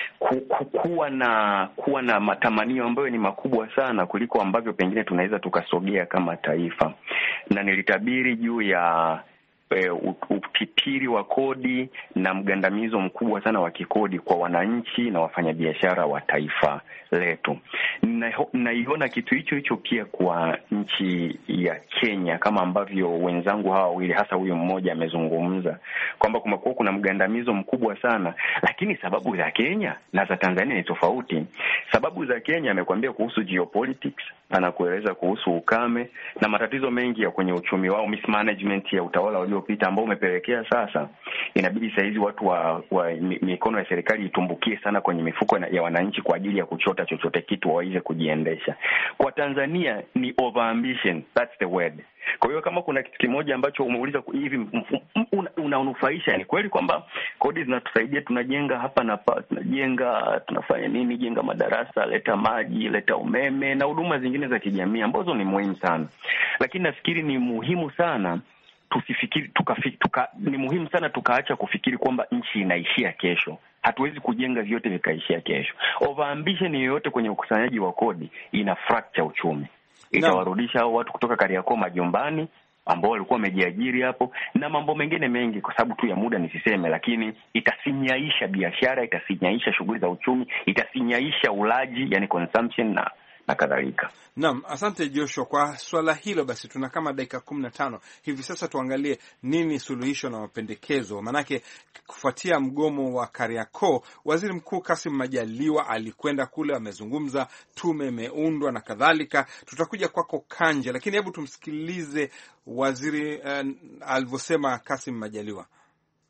kuwa na matamanio ambayo ni makubwa sana kuliko ambavyo pengine tunaweza tukasogea kama taifa, na nilitabiri juu ya utitiri wa kodi na mgandamizo mkubwa sana wa kikodi kwa wananchi na wafanyabiashara wa taifa letu. Naiona kitu hicho pia kwa nchi ya Kenya, kama ambavyo wenzangu hawa wawili, hasa huyo mmoja, amezungumza kwamba kumekuwa kuna mgandamizo mkubwa sana, lakini sababu za Kenya na za Tanzania ni tofauti. Sababu za Kenya amekwambia kuhusu geopolitics, anakueleza kuhusu ukame na matatizo mengi ya kwenye uchumi wao, mismanagement ya utawala uliopita, ambao umepelekea sasa inabidi saizi watu wa mikono ya serikali itumbukie sana kwenye mifuko ya wananchi kwa ajili ya kuchota chochote kitu waweze kujiendesha. Kwa Tanzania ni over ambition, that's the word. Kwa hiyo kama kuna kitu kimoja ambacho umeuliza hivi unanufaisha, ni kweli kwamba kodi zinatusaidia, tunajenga hapa na tunajenga, tunafanya nini, jenga madarasa, leta maji, leta umeme na huduma zingine za kijamii ambazo ni muhimu sana. Lakini nafikiri ni muhimu sana tusifikiri ni muhimu sana tukaacha kufikiri kwamba nchi inaishia kesho. Hatuwezi kujenga vyote vikaishia kesho. Over ambition yoyote kwenye ukusanyaji wa kodi ina fracture uchumi. Itawarudisha hao watu kutoka Kariakoo majumbani ambao walikuwa wamejiajiri hapo na mambo mengine mengi, kwa sababu tu ya muda nisiseme, lakini itasinyaisha biashara, itasinyaisha shughuli za uchumi, itasinyaisha ulaji, yani consumption na kadhalika. Naam, asante Joshua kwa swala hilo. Basi tuna kama dakika 15 hivi sasa, tuangalie nini suluhisho na mapendekezo. Manake kufuatia mgomo wa Kariakoo, Waziri Mkuu Kassim Majaliwa alikwenda kule, amezungumza, tume imeundwa na kadhalika. Tutakuja kwako Kanje, lakini hebu tumsikilize waziri alivyosema Kassim Majaliwa.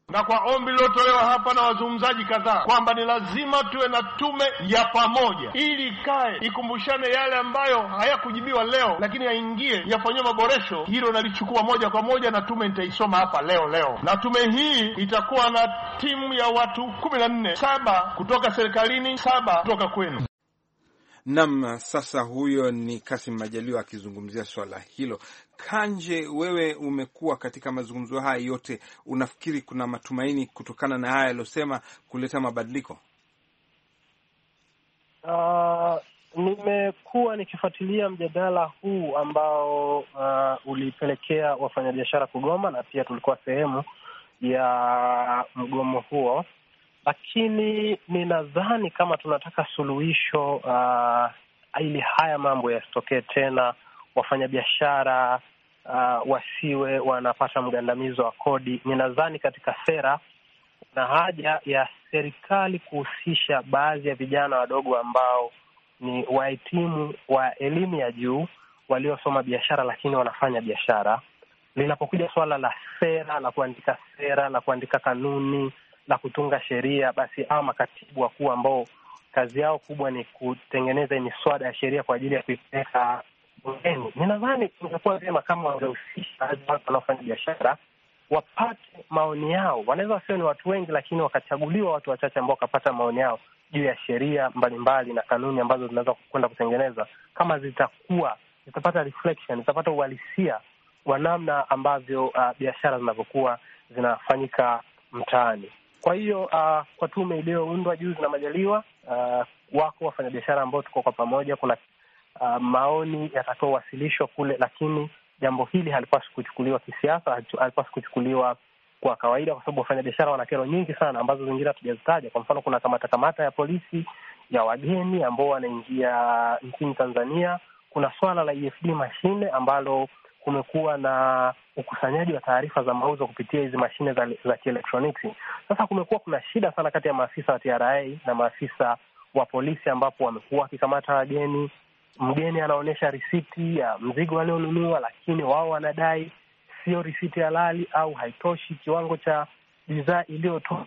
na kwa ombi lilotolewa hapa na wazungumzaji kadhaa kwamba ni lazima tuwe na tume ya pamoja ili ikae ikumbushane yale ambayo hayakujibiwa leo, lakini yaingie yafanywe maboresho. Hilo nalichukua moja kwa moja na tume nitaisoma hapa leo. Na tume hii itakuwa na timu ya watu 14, 7 kutoka serikalini, 7 kutoka kwenu. Naam, sasa huyo ni Kassim Majaliwa akizungumzia swala hilo. Kanje, wewe umekuwa katika mazungumzo haya yote, unafikiri kuna matumaini kutokana na haya yaliyosema kuleta mabadiliko? Nimekuwa nikifuatilia mjadala huu ambao ulipelekea wafanyabiashara kugoma, na pia tulikuwa sehemu ya mgomo huo. Lakini ninadhani kama tunataka suluhisho ili haya mambo yasitokee tena, wafanyabiashara wasiwe wanapata mgandamizo wa kodi, ninadhani katika sera na haja ya serikali kuhusisha baadhi ya vijana wadogo ambao ni wahitimu wa elimu ya juu waliosoma biashara lakini wanafanya biashara. Linapokuja swala la sera, la kuandika sera, la kuandika kanuni, la kutunga sheria, basi hao makatibu wakuu ambao kazi yao kubwa ni kutengeneza miswada ya sheria kwa ajili ya kuipeleka bungeni, ninadhani ingekuwa vyema kama wangehusisha watu wanaofanya biashara, wapate maoni yao. Wanaweza wasio ni watu wengi, lakini wakachaguliwa watu wachache ambao wakapata maoni yao juu ya sheria mbalimbali na kanuni ambazo zinaweza kwenda kutengeneza, kama zitapata reflection, zitapata uhalisia wa namna ambavyo biashara zinavyokuwa zinafanyika mtaani. Kwa hiyo kwa tume iliyoundwa juzi na Majaliwa, wako wafanyabiashara ambao tuko kwa pamoja, kuna maoni yatakayowasilishwa kule, lakini jambo hili halipaswi kuchukuliwa kisiasa, halipaswi kuchukuliwa kwa kawaida, kwa sababu wafanyabiashara wana kero nyingi sana ambazo zingine hatujazitaja. Kwa mfano, kuna kamata ya polisi ya wageni ambao wanaingia nchini Tanzania. Kuna swala la EFD mashine ambalo kumekuwa na ukusanyaji wa taarifa za mauzo kupitia hizi mashine za kielektroniki. Sasa kumekuwa kuna shida sana kati ya maafisa wa TRA na maafisa wa polisi, ambapo wamekuwa wakikamata wageni. Mgeni anaonyesha risiti ya mzigo alionunua, lakini wao wanadai sio risiti halali au haitoshi kiwango cha bidhaa iliyotoa.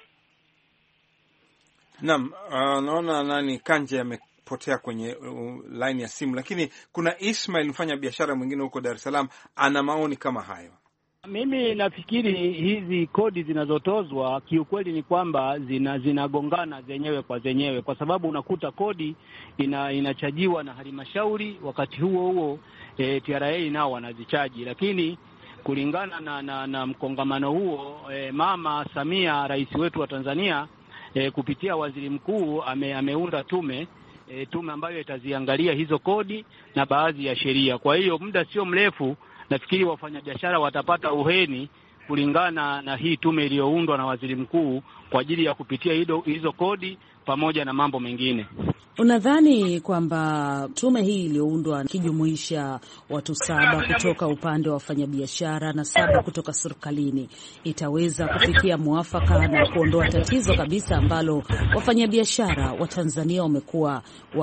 Naam, naona Kanje amepotea kwenye line ya simu, lakini kuna Ismail, mfanya biashara mwingine huko Dar es Salaam, ana maoni kama hayo. Mimi nafikiri hizi kodi zinazotozwa kiukweli ni kwamba zinagongana zenyewe kwa zenyewe, kwa sababu unakuta kodi inachajiwa na halmashauri, wakati huo TRA nao wanazichaji. Lakini kulingana na mkongamano huo, Mama Samia, rais wetu wa Tanzania, kupitia waziri mkuu ameunda tume ambayo itaziangalia hizo kodi na baadhi ya sheria. Kwa hiyo muda sio mrefu nafikiri wafanyabiashara watapata uheni kulingana na hii tume iliyoundwa na waziri mkuu kwa ajili ya kupitia hizo kodi pamoja na mambo mengine. Unadhani kwamba tume hii iliyoundwa ikijumuisha watu 7 kutoka upande wa wafanyabiashara na 7 kutoka serikalini itaweza kufikia mwafaka na kuondoa tatizo kabisa ambalo wafanyabiashara wa Tanzania wamekuwa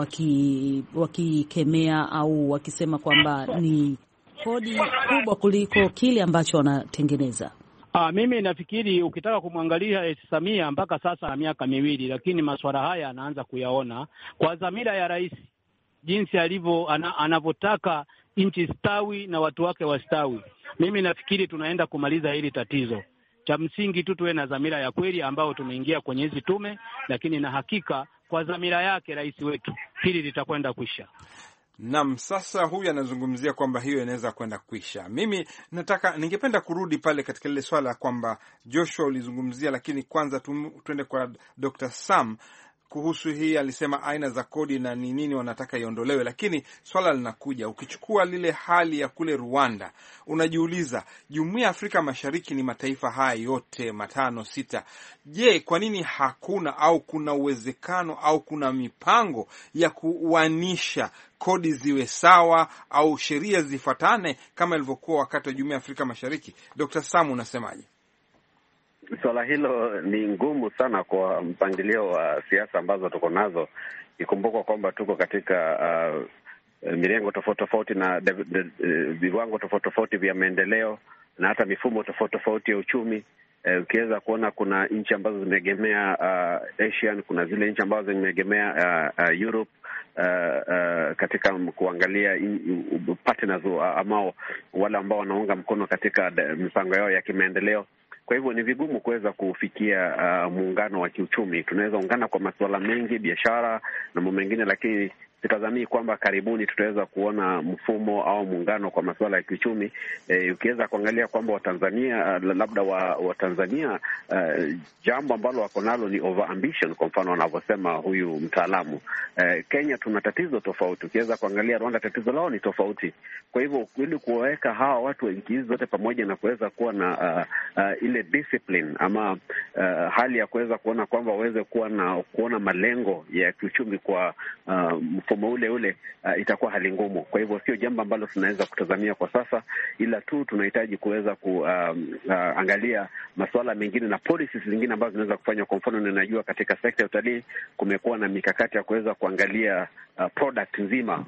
wakikemea au wakisema kwamba ni kodi kubwa kuliko kile ambacho wanatengeneza? Mimi nafikiri ukitaka kumwangalia Samia mpaka sasa na miaka 2, lakini masuala haya anaanza kuyaona kwa dhamira ya rais, jinsi anavyotaka nchi stawi na watu wake wastawi. Mimi nafikiri tunaenda kumaliza hili tatizo. Cha msingi tu tuwe na dhamira ya kweli ambao tumeingia kwenye hizi tume, lakini na hakika kwa dhamira yake rais wetu hili litakwenda kuisha. Naam, sasa huyu anazungumzia kwamba hiyo inaweza kwenda kuisha. Mimi ningependa kurudi pale katika lile swala kwamba Joshua ulizungumzia, lakini kwanza tuende kwa Dr. Sam kuhusu hii. Alisema aina za kodi na ni nini wanataka iondolewe, lakini swala linakuja, ukichukua lile hali ya kule Rwanda, unajiuliza Jumuiya ya Afrika Mashariki ni mataifa haya yote 5, 6. Je, kwa nini hakuna au kuna uwezekano au kuna mipango ya kuanisha kodi ziwe sawa au sheria zifuatane kama ilivyokuwa wakati wa Jumuiya ya Afrika Mashariki? Dr. Sam, unasemaje? Swala hilo ni ngumu sana kwa mpangilio wa siasa ambazo tuko nazo. Ikumbuka kwamba tuko katika mirengo tofauti tofauti na viwango tofauti tofauti vya maendeleo. na hata mifumo tofauti tofauti ya uchumi. Ukiweza kuona kuna nchi ambazo zimeegemea Asian, kuna zile nchi ambazo zimeegemea Europe, katika kuangalia partners ama wale ambao wanaunga mkono katika mipango yao ya kimaendeleo. Kwa hivyo ni vigumu kuweza kufikia muungano wa kiuchumi. Tunaweza ungana kwa masuala mengi, biashara na mambo mengine, lakini sitazamii kwamba karibuni tutaweza kuona mfumo au muungano kwa masuala ya kiuchumi. Ukiweza kuangalia kwamba Watanzania labda Watanzania jambo ambalo wako nalo ni over ambition, kwa mfano wanavyosema huyu mtaalamu. Kenya tuna tatizo tofauti. Ukiweza kuangalia Rwanda, tatizo lao ni tofauti. Kwa hivyo ili kuweka hawa watu wa nchi hizi zote pamoja na kuweza kuwa na ile discipline ama hali ya kuweza kuona kwamba waweze kuona malengo ya kiuchumi kwa mfumo ule itakuwa hali ngumu. Kwa hivyo sio jambo ambalo tunaweza kutazamia kwa sasa, ila tu tunahitaji kuweza kuangalia masuala mengine na policies zingine ambazo zinaweza kufanywa. Kwa mfano, ninajua katika sekta ya utalii kumekuwa na mikakati ya kuweza kuangalia product nzima.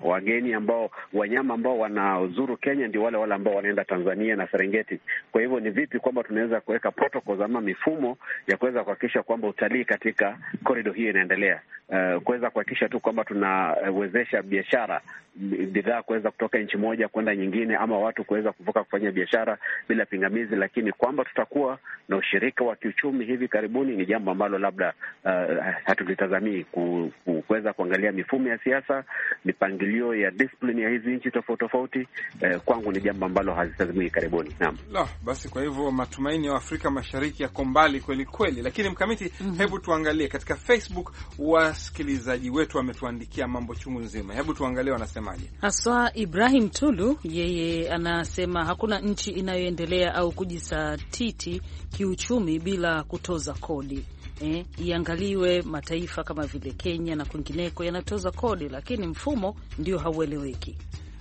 Wanyama ambao wanazuru Kenya ndio wale ambao wanaenda Tanzania na Serengeti. Kwa hivyo ni vipi kwamba tunaweza kuweka protocols ama mifumo ya kuweza kuhakikisha kwamba utalii katika corridor hiyo inaendelea, kuweza kuhakikisha tu kwamba tunawezesha biashara, bidhaa kuweza kutoka nchi moja kwenda nyingine, ama watu kuweza kuvuka kufanya biashara bila pingamizi. Lakini kwamba tutakuwa na ushirika wa kiuchumi hivi karibuni ni jambo ambalo labda hatulitazamii. Kuweza kuangalia mifumo ya siasa, mipangilio ya discipline ya hizi nchi tofauti tofauti, kwangu ni jambo ambalo hazitazamii karibuni. Naam. Basi kwa hivyo matumaini ya Afrika Mashariki yako mbali kweli kweli. Lakini Mkamiti, hebu tuangalie katika Facebook, wasikilizaji wetu wametuandikia mambo chungu nzima. Hebu tuangalie wanasemaje. Haswa Ibrahim Tulu, yeye anasema hakuna nchi inayoendelea au kujisatiti kiuchumi bila kutoza kodi. Iangaliwe mataifa kama vile Kenya na kwingineko yanatoza kodi, lakini mfumo ndio haueleweki.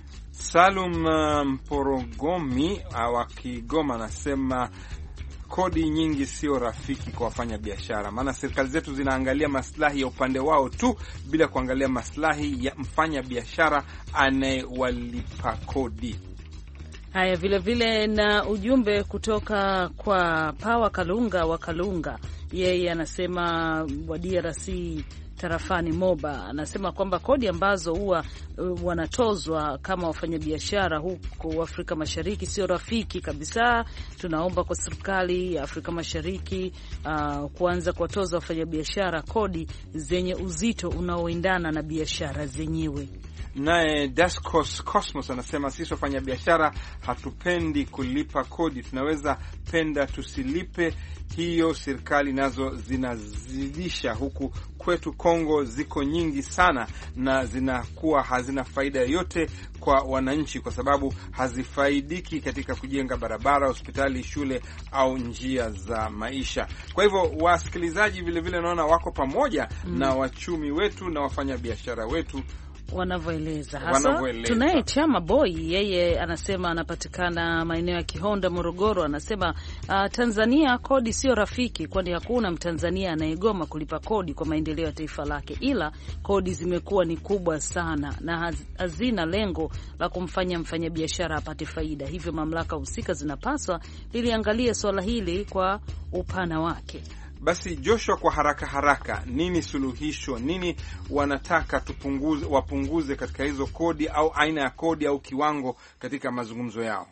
Salum Mporogomi wa Kigoma anasema kodi nyingi sio rafiki kwa wafanya biashara, maana serikali zetu zinaangalia maslahi ya upande wao tu bila kuangalia maslahi ya mfanya biashara anayewalipa kodi. Haya, vile na ujumbe kutoka kwa Pawa Kalunga wa Kalunga, yeye anasema wa DRC tarafani Moba, anasema kwamba kodi ambazo huwa wanatozwa kama wafanyabiashara huko Afrika Mashariki sio rafiki kabisa. Tunaomba kwa serikali ya Afrika Mashariki kuanza kuwatoza wafanyabiashara kodi zenye uzito unaoendana na biashara zenyewe. Naye Dascos Cosmos anasema sisi wafanya biashara hatupendi kulipa kodi, tunaweza penda tusilipe, hiyo serikali nazo zinazidisha. Huku kwetu Kongo ziko nyingi sana na zinakuwa hazina faida yoyote kwa wananchi, kwa sababu hazifaidiki katika kujenga barabara, hospitali, shule au njia za maisha. Kwa hivyo wasikilizaji vile naona wako pamoja na wachumi wetu na wafanya biashara wetu wanavyoeleza. Hasa tunaye Chama Boy, yeye anasema anapatikana maeneo ya Kihonda, Morogoro. Anasema Tanzania kodi sio rafiki, kwani hakuna Mtanzania anayegoma kulipa kodi kwa maendeleo ya taifa lake, ila kodi zimekuwa ni kubwa sana na hazina lengo la kumfanya mfanyabiashara apate faida. Hivyo mamlaka husika zinapaswa liliangalia swala hili kwa upana wake. Basi Joshua, kwa haraka, nini suluhisho? Nini wanataka wapunguze katika hizo kodi, au aina ya kodi au kiwango katika mazungumzo yao?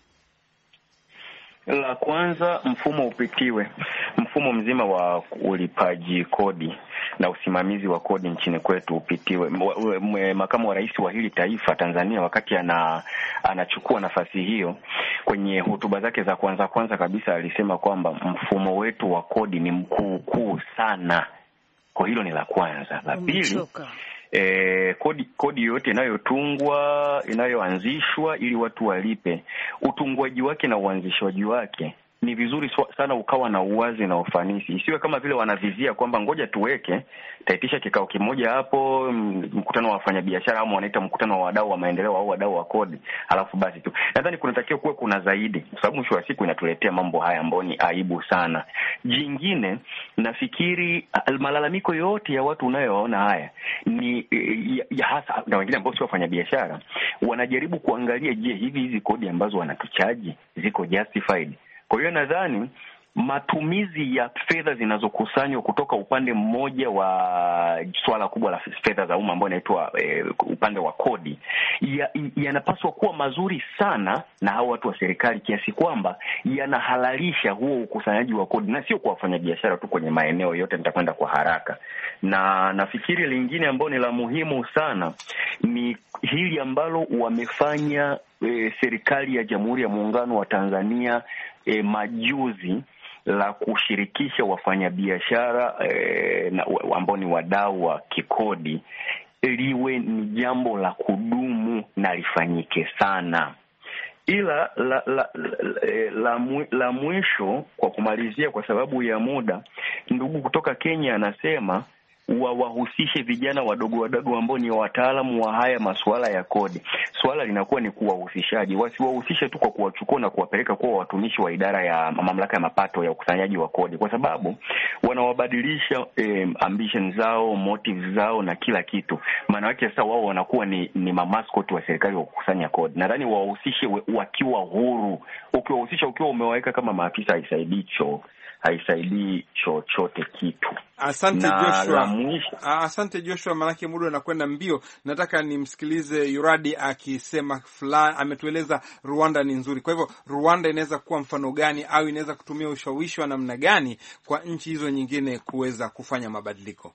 La kwanza, mfumo upitiwe, mfumo mzima wa ulipaji kodi na usimamizi wa kodi nchini kwetu upitiwe. Makamu wa rais wa hili taifa Tanzania, wakati anachukua nafasi hiyo, kwenye hotuba zake za kwanza kabisa alisema kwamba mfumo wetu wa kodi ni mkuu sana. Kwa hilo ni la kwanza. La pili, kodi yote inayoanzishwa ili watu walipe, utungwaji wake na uanzishwaji wake ni vizuri sana ukawa na uwazi na ufanisi. Isiwe kama vile wanavizia kwamba ngoja tuweke, taitisha kikao kimoja hapo, mkutano wa wafanyabiashara au wanaita mkutano wa wadau wa maendeleo au wadau wa kodi, alafu basi tu. Nadhani kunatakiwa kuwe kuna zaidi, kwa sababu mwisho wa siku inatuletea mambo haya ambayo ni aibu sana. Jingine, nafikiri malalamiko yote ya watu unayoona haya ni ya hasa na wengine ambao sio wafanyabiashara, wanajaribu kuangalia, je, hizi kodi ambazo wanatuchaji ziko justified? Kwa hiyo nadhani matumizi ya fedha zinazokusanywa kutoka upande mmoja wa swala kubwa la fedha za umma ambao inaitwa upande wa kodi yanapaswa kuwa mazuri sana na hao watu wa serikali, kiasi kwamba yanahalalisha huo ukusanyaji wa kodi, na sio kwa wafanyabiashara tu kwenye maeneo yote. Nitakwenda kwa haraka, na nafikiri lingine ambalo ni la muhimu sana ni hili ambalo wamefanya serikali ya Jamhuri ya Muungano wa Tanzania majuzi, la kushirikisha wafanyabiashara ambao ni wadau wa kikodi, liwe ni jambo la kudumu na lifanyike sana. Ila la mwisho, kwa kumalizia, kwa sababu ya muda, ndugu kutoka Kenya anasema wahusishe vijana wadogo ambao ni wataalamu wa haya masuala ya kodi. Swala linakuwa ni kuwahusishaji, wasiwahusishe tu kwa kuwachukua na kuwapeleka kuwa watumishi wa idara ya mamlaka ya mapato ya ukusanyaji wa kodi, kwa sababu wanawabadilisha ambition zao, motives zao na kila kitu. Maana yake sasa wao wanakuwa ni mamaskoti wa serikali wa kukusanya kodi. Nadhani wahusishe wakiwa huru. Ukiwahusisha ukiwa umewaweka kama maafisa, haisaidii chochote kitu. Asante Joshua. Asante Joshua, manake muda unakwenda mbio. Nataka nimsikilize Yuradi akisema ametueleza Rwanda ni nzuri. Kwa hivyo Rwanda inaweza kuwa mfano gani, au inaweza kutumia ushawishi wa namna gani kwa nchi hizo nyingine kuweza kufanya mabadiliko?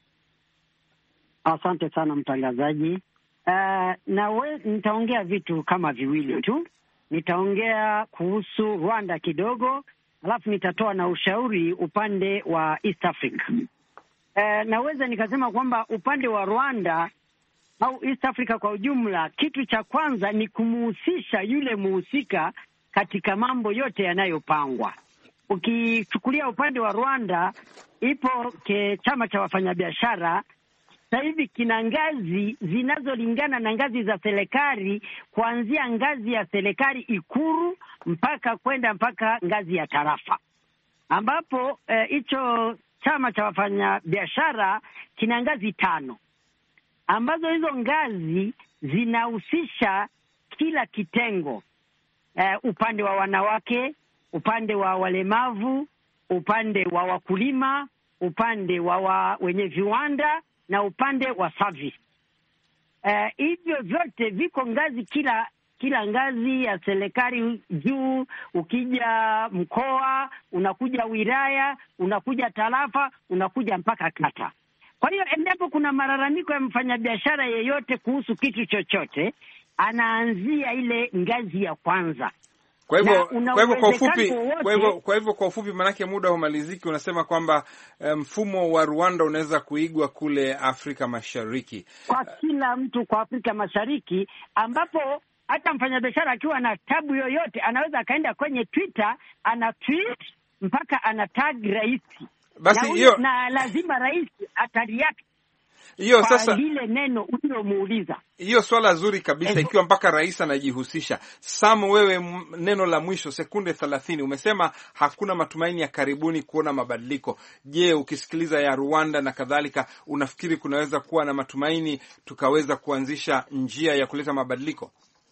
Asante sana mtangazaji. Nitaongea vitu kama viwili tu. Nitaongea kuhusu Rwanda kidogo, alafu nitatoa na ushauri upande wa East Africa. Naweza nikasema kwamba upande wa Rwanda au East Africa kwa ujumla, kitu cha kwanza ni kumuhusisha yule muhusika katika mambo yote yanayopangwa. Ukichukulia upande wa Rwanda, ipo chama cha wafanyabiashara. Sasa hivi kina ngazi zinazolingana na ngazi za serikali, kuanzia ngazi ya serikali Ikulu mpaka ngazi ya tarafa, ambapo hicho chama cha wafanyabiashara kina ngazi 5, ambazo hizo ngazi zinahusisha kila kitengo, upande wa wanawake, upande wa walemavu, upande wa wakulima, upande wa wenye viwanda na upande wa service. Hivyo vyote viko ngazi, kila ngazi ya serikali juu. Ukija mkoa, unakuja wilaya, unakuja tarafa, unakuja mpaka kata. Kwa hiyo endapo kuna malalamiko ya mfanyabiashara yeyote kuhusu kitu chochote, anaanzia ile ngazi ya kwanza. Kwa hivyo kwa ufupi, manake muda humaliziki, unasema kwamba mfumo wa Rwanda unaweza kuigwa kule Afrika Mashariki, kwa kila mtu kwa Afrika Mashariki, ambapo hata mfanyabiashara akiwa na tabu yoyote anaweza akaenda kwenye Twitter, ana tweet mpaka ana tag rais. Basi hiyo na lazima rais atareact hiyo sasa lile neno ulilomuuliza. Hiyo swala zuri kabisa, ikiwa mpaka rais anajihusisha. Sam, wewe neno la mwisho, sekunde 30. Umesema hakuna matumaini ya karibuni kuona mabadiliko. Je, ukisikiliza ya Rwanda na kadhalika, unafikiri kunaweza kuwa na matumaini tukaweza kuanzisha njia ya kuleta mabadiliko?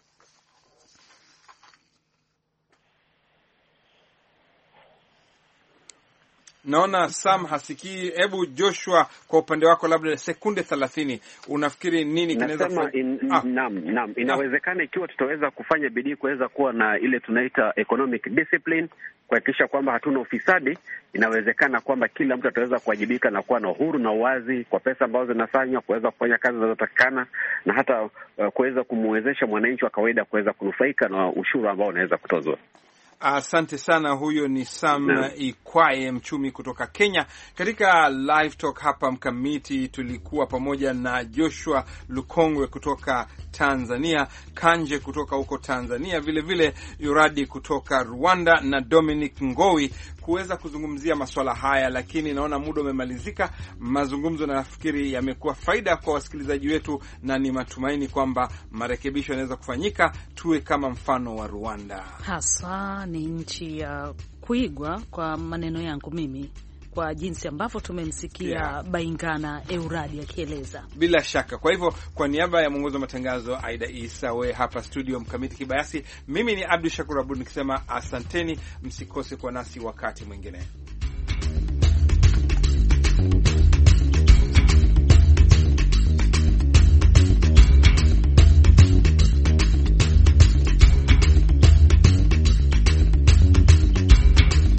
Naona Sam hasikii. Hebu Joshua, kwa upande wako, labda sekunde 30, unafikiri nini kinaweza Naam, inawezekana ikiwa tutaweza kufanya bidii kuweza kuwa na ile tunaita economic discipline, kuhakikisha kwamba hatuna ufisadi. Inawezekana kwamba kila mtu ataweza kuwajibika na kuwa na uhuru na uwazi kwa pesa ambazo zinafanywa, kuweza kufanya kazi zinazotakikana, na hata kuweza kumwezesha mwananchi wa kawaida kuweza kunufaika na ushuru ambao unaweza kutozwa. Asante sana. Huyo ni Sam Iku Kwaye, mchumi kutoka Kenya. Katika live talk hapa Mkamiti tulikuwa pamoja na Joshua Lukongwe kutoka Tanzania, Kanje kutoka huko Tanzania, vile vile Uradi kutoka Rwanda na Dominic Ngowi kuweza kuzungumzia masuala haya, lakini naona muda umemalizika. Mazungumzo nafikiri yamekuwa faida kwa wasikilizaji wetu, na ni matumaini kwamba marekebisho yanaweza kufanyika, tuwe kama mfano wa Rwanda. Hasa ni nchi ya kuigwa kwa maneno yangu mimi, kwa jinsi ambavyo tumemsikia Baingana Euradi akieleza. Bila shaka. Kwa hivyo kwa niaba ya mwongozi wa matangazo Aida Isa, we hapa studio Mkamiti Kibayasi, mimi ni Abdul Shakur Abud nikisema asanteni, msikose kwa nasi wakati mwingine.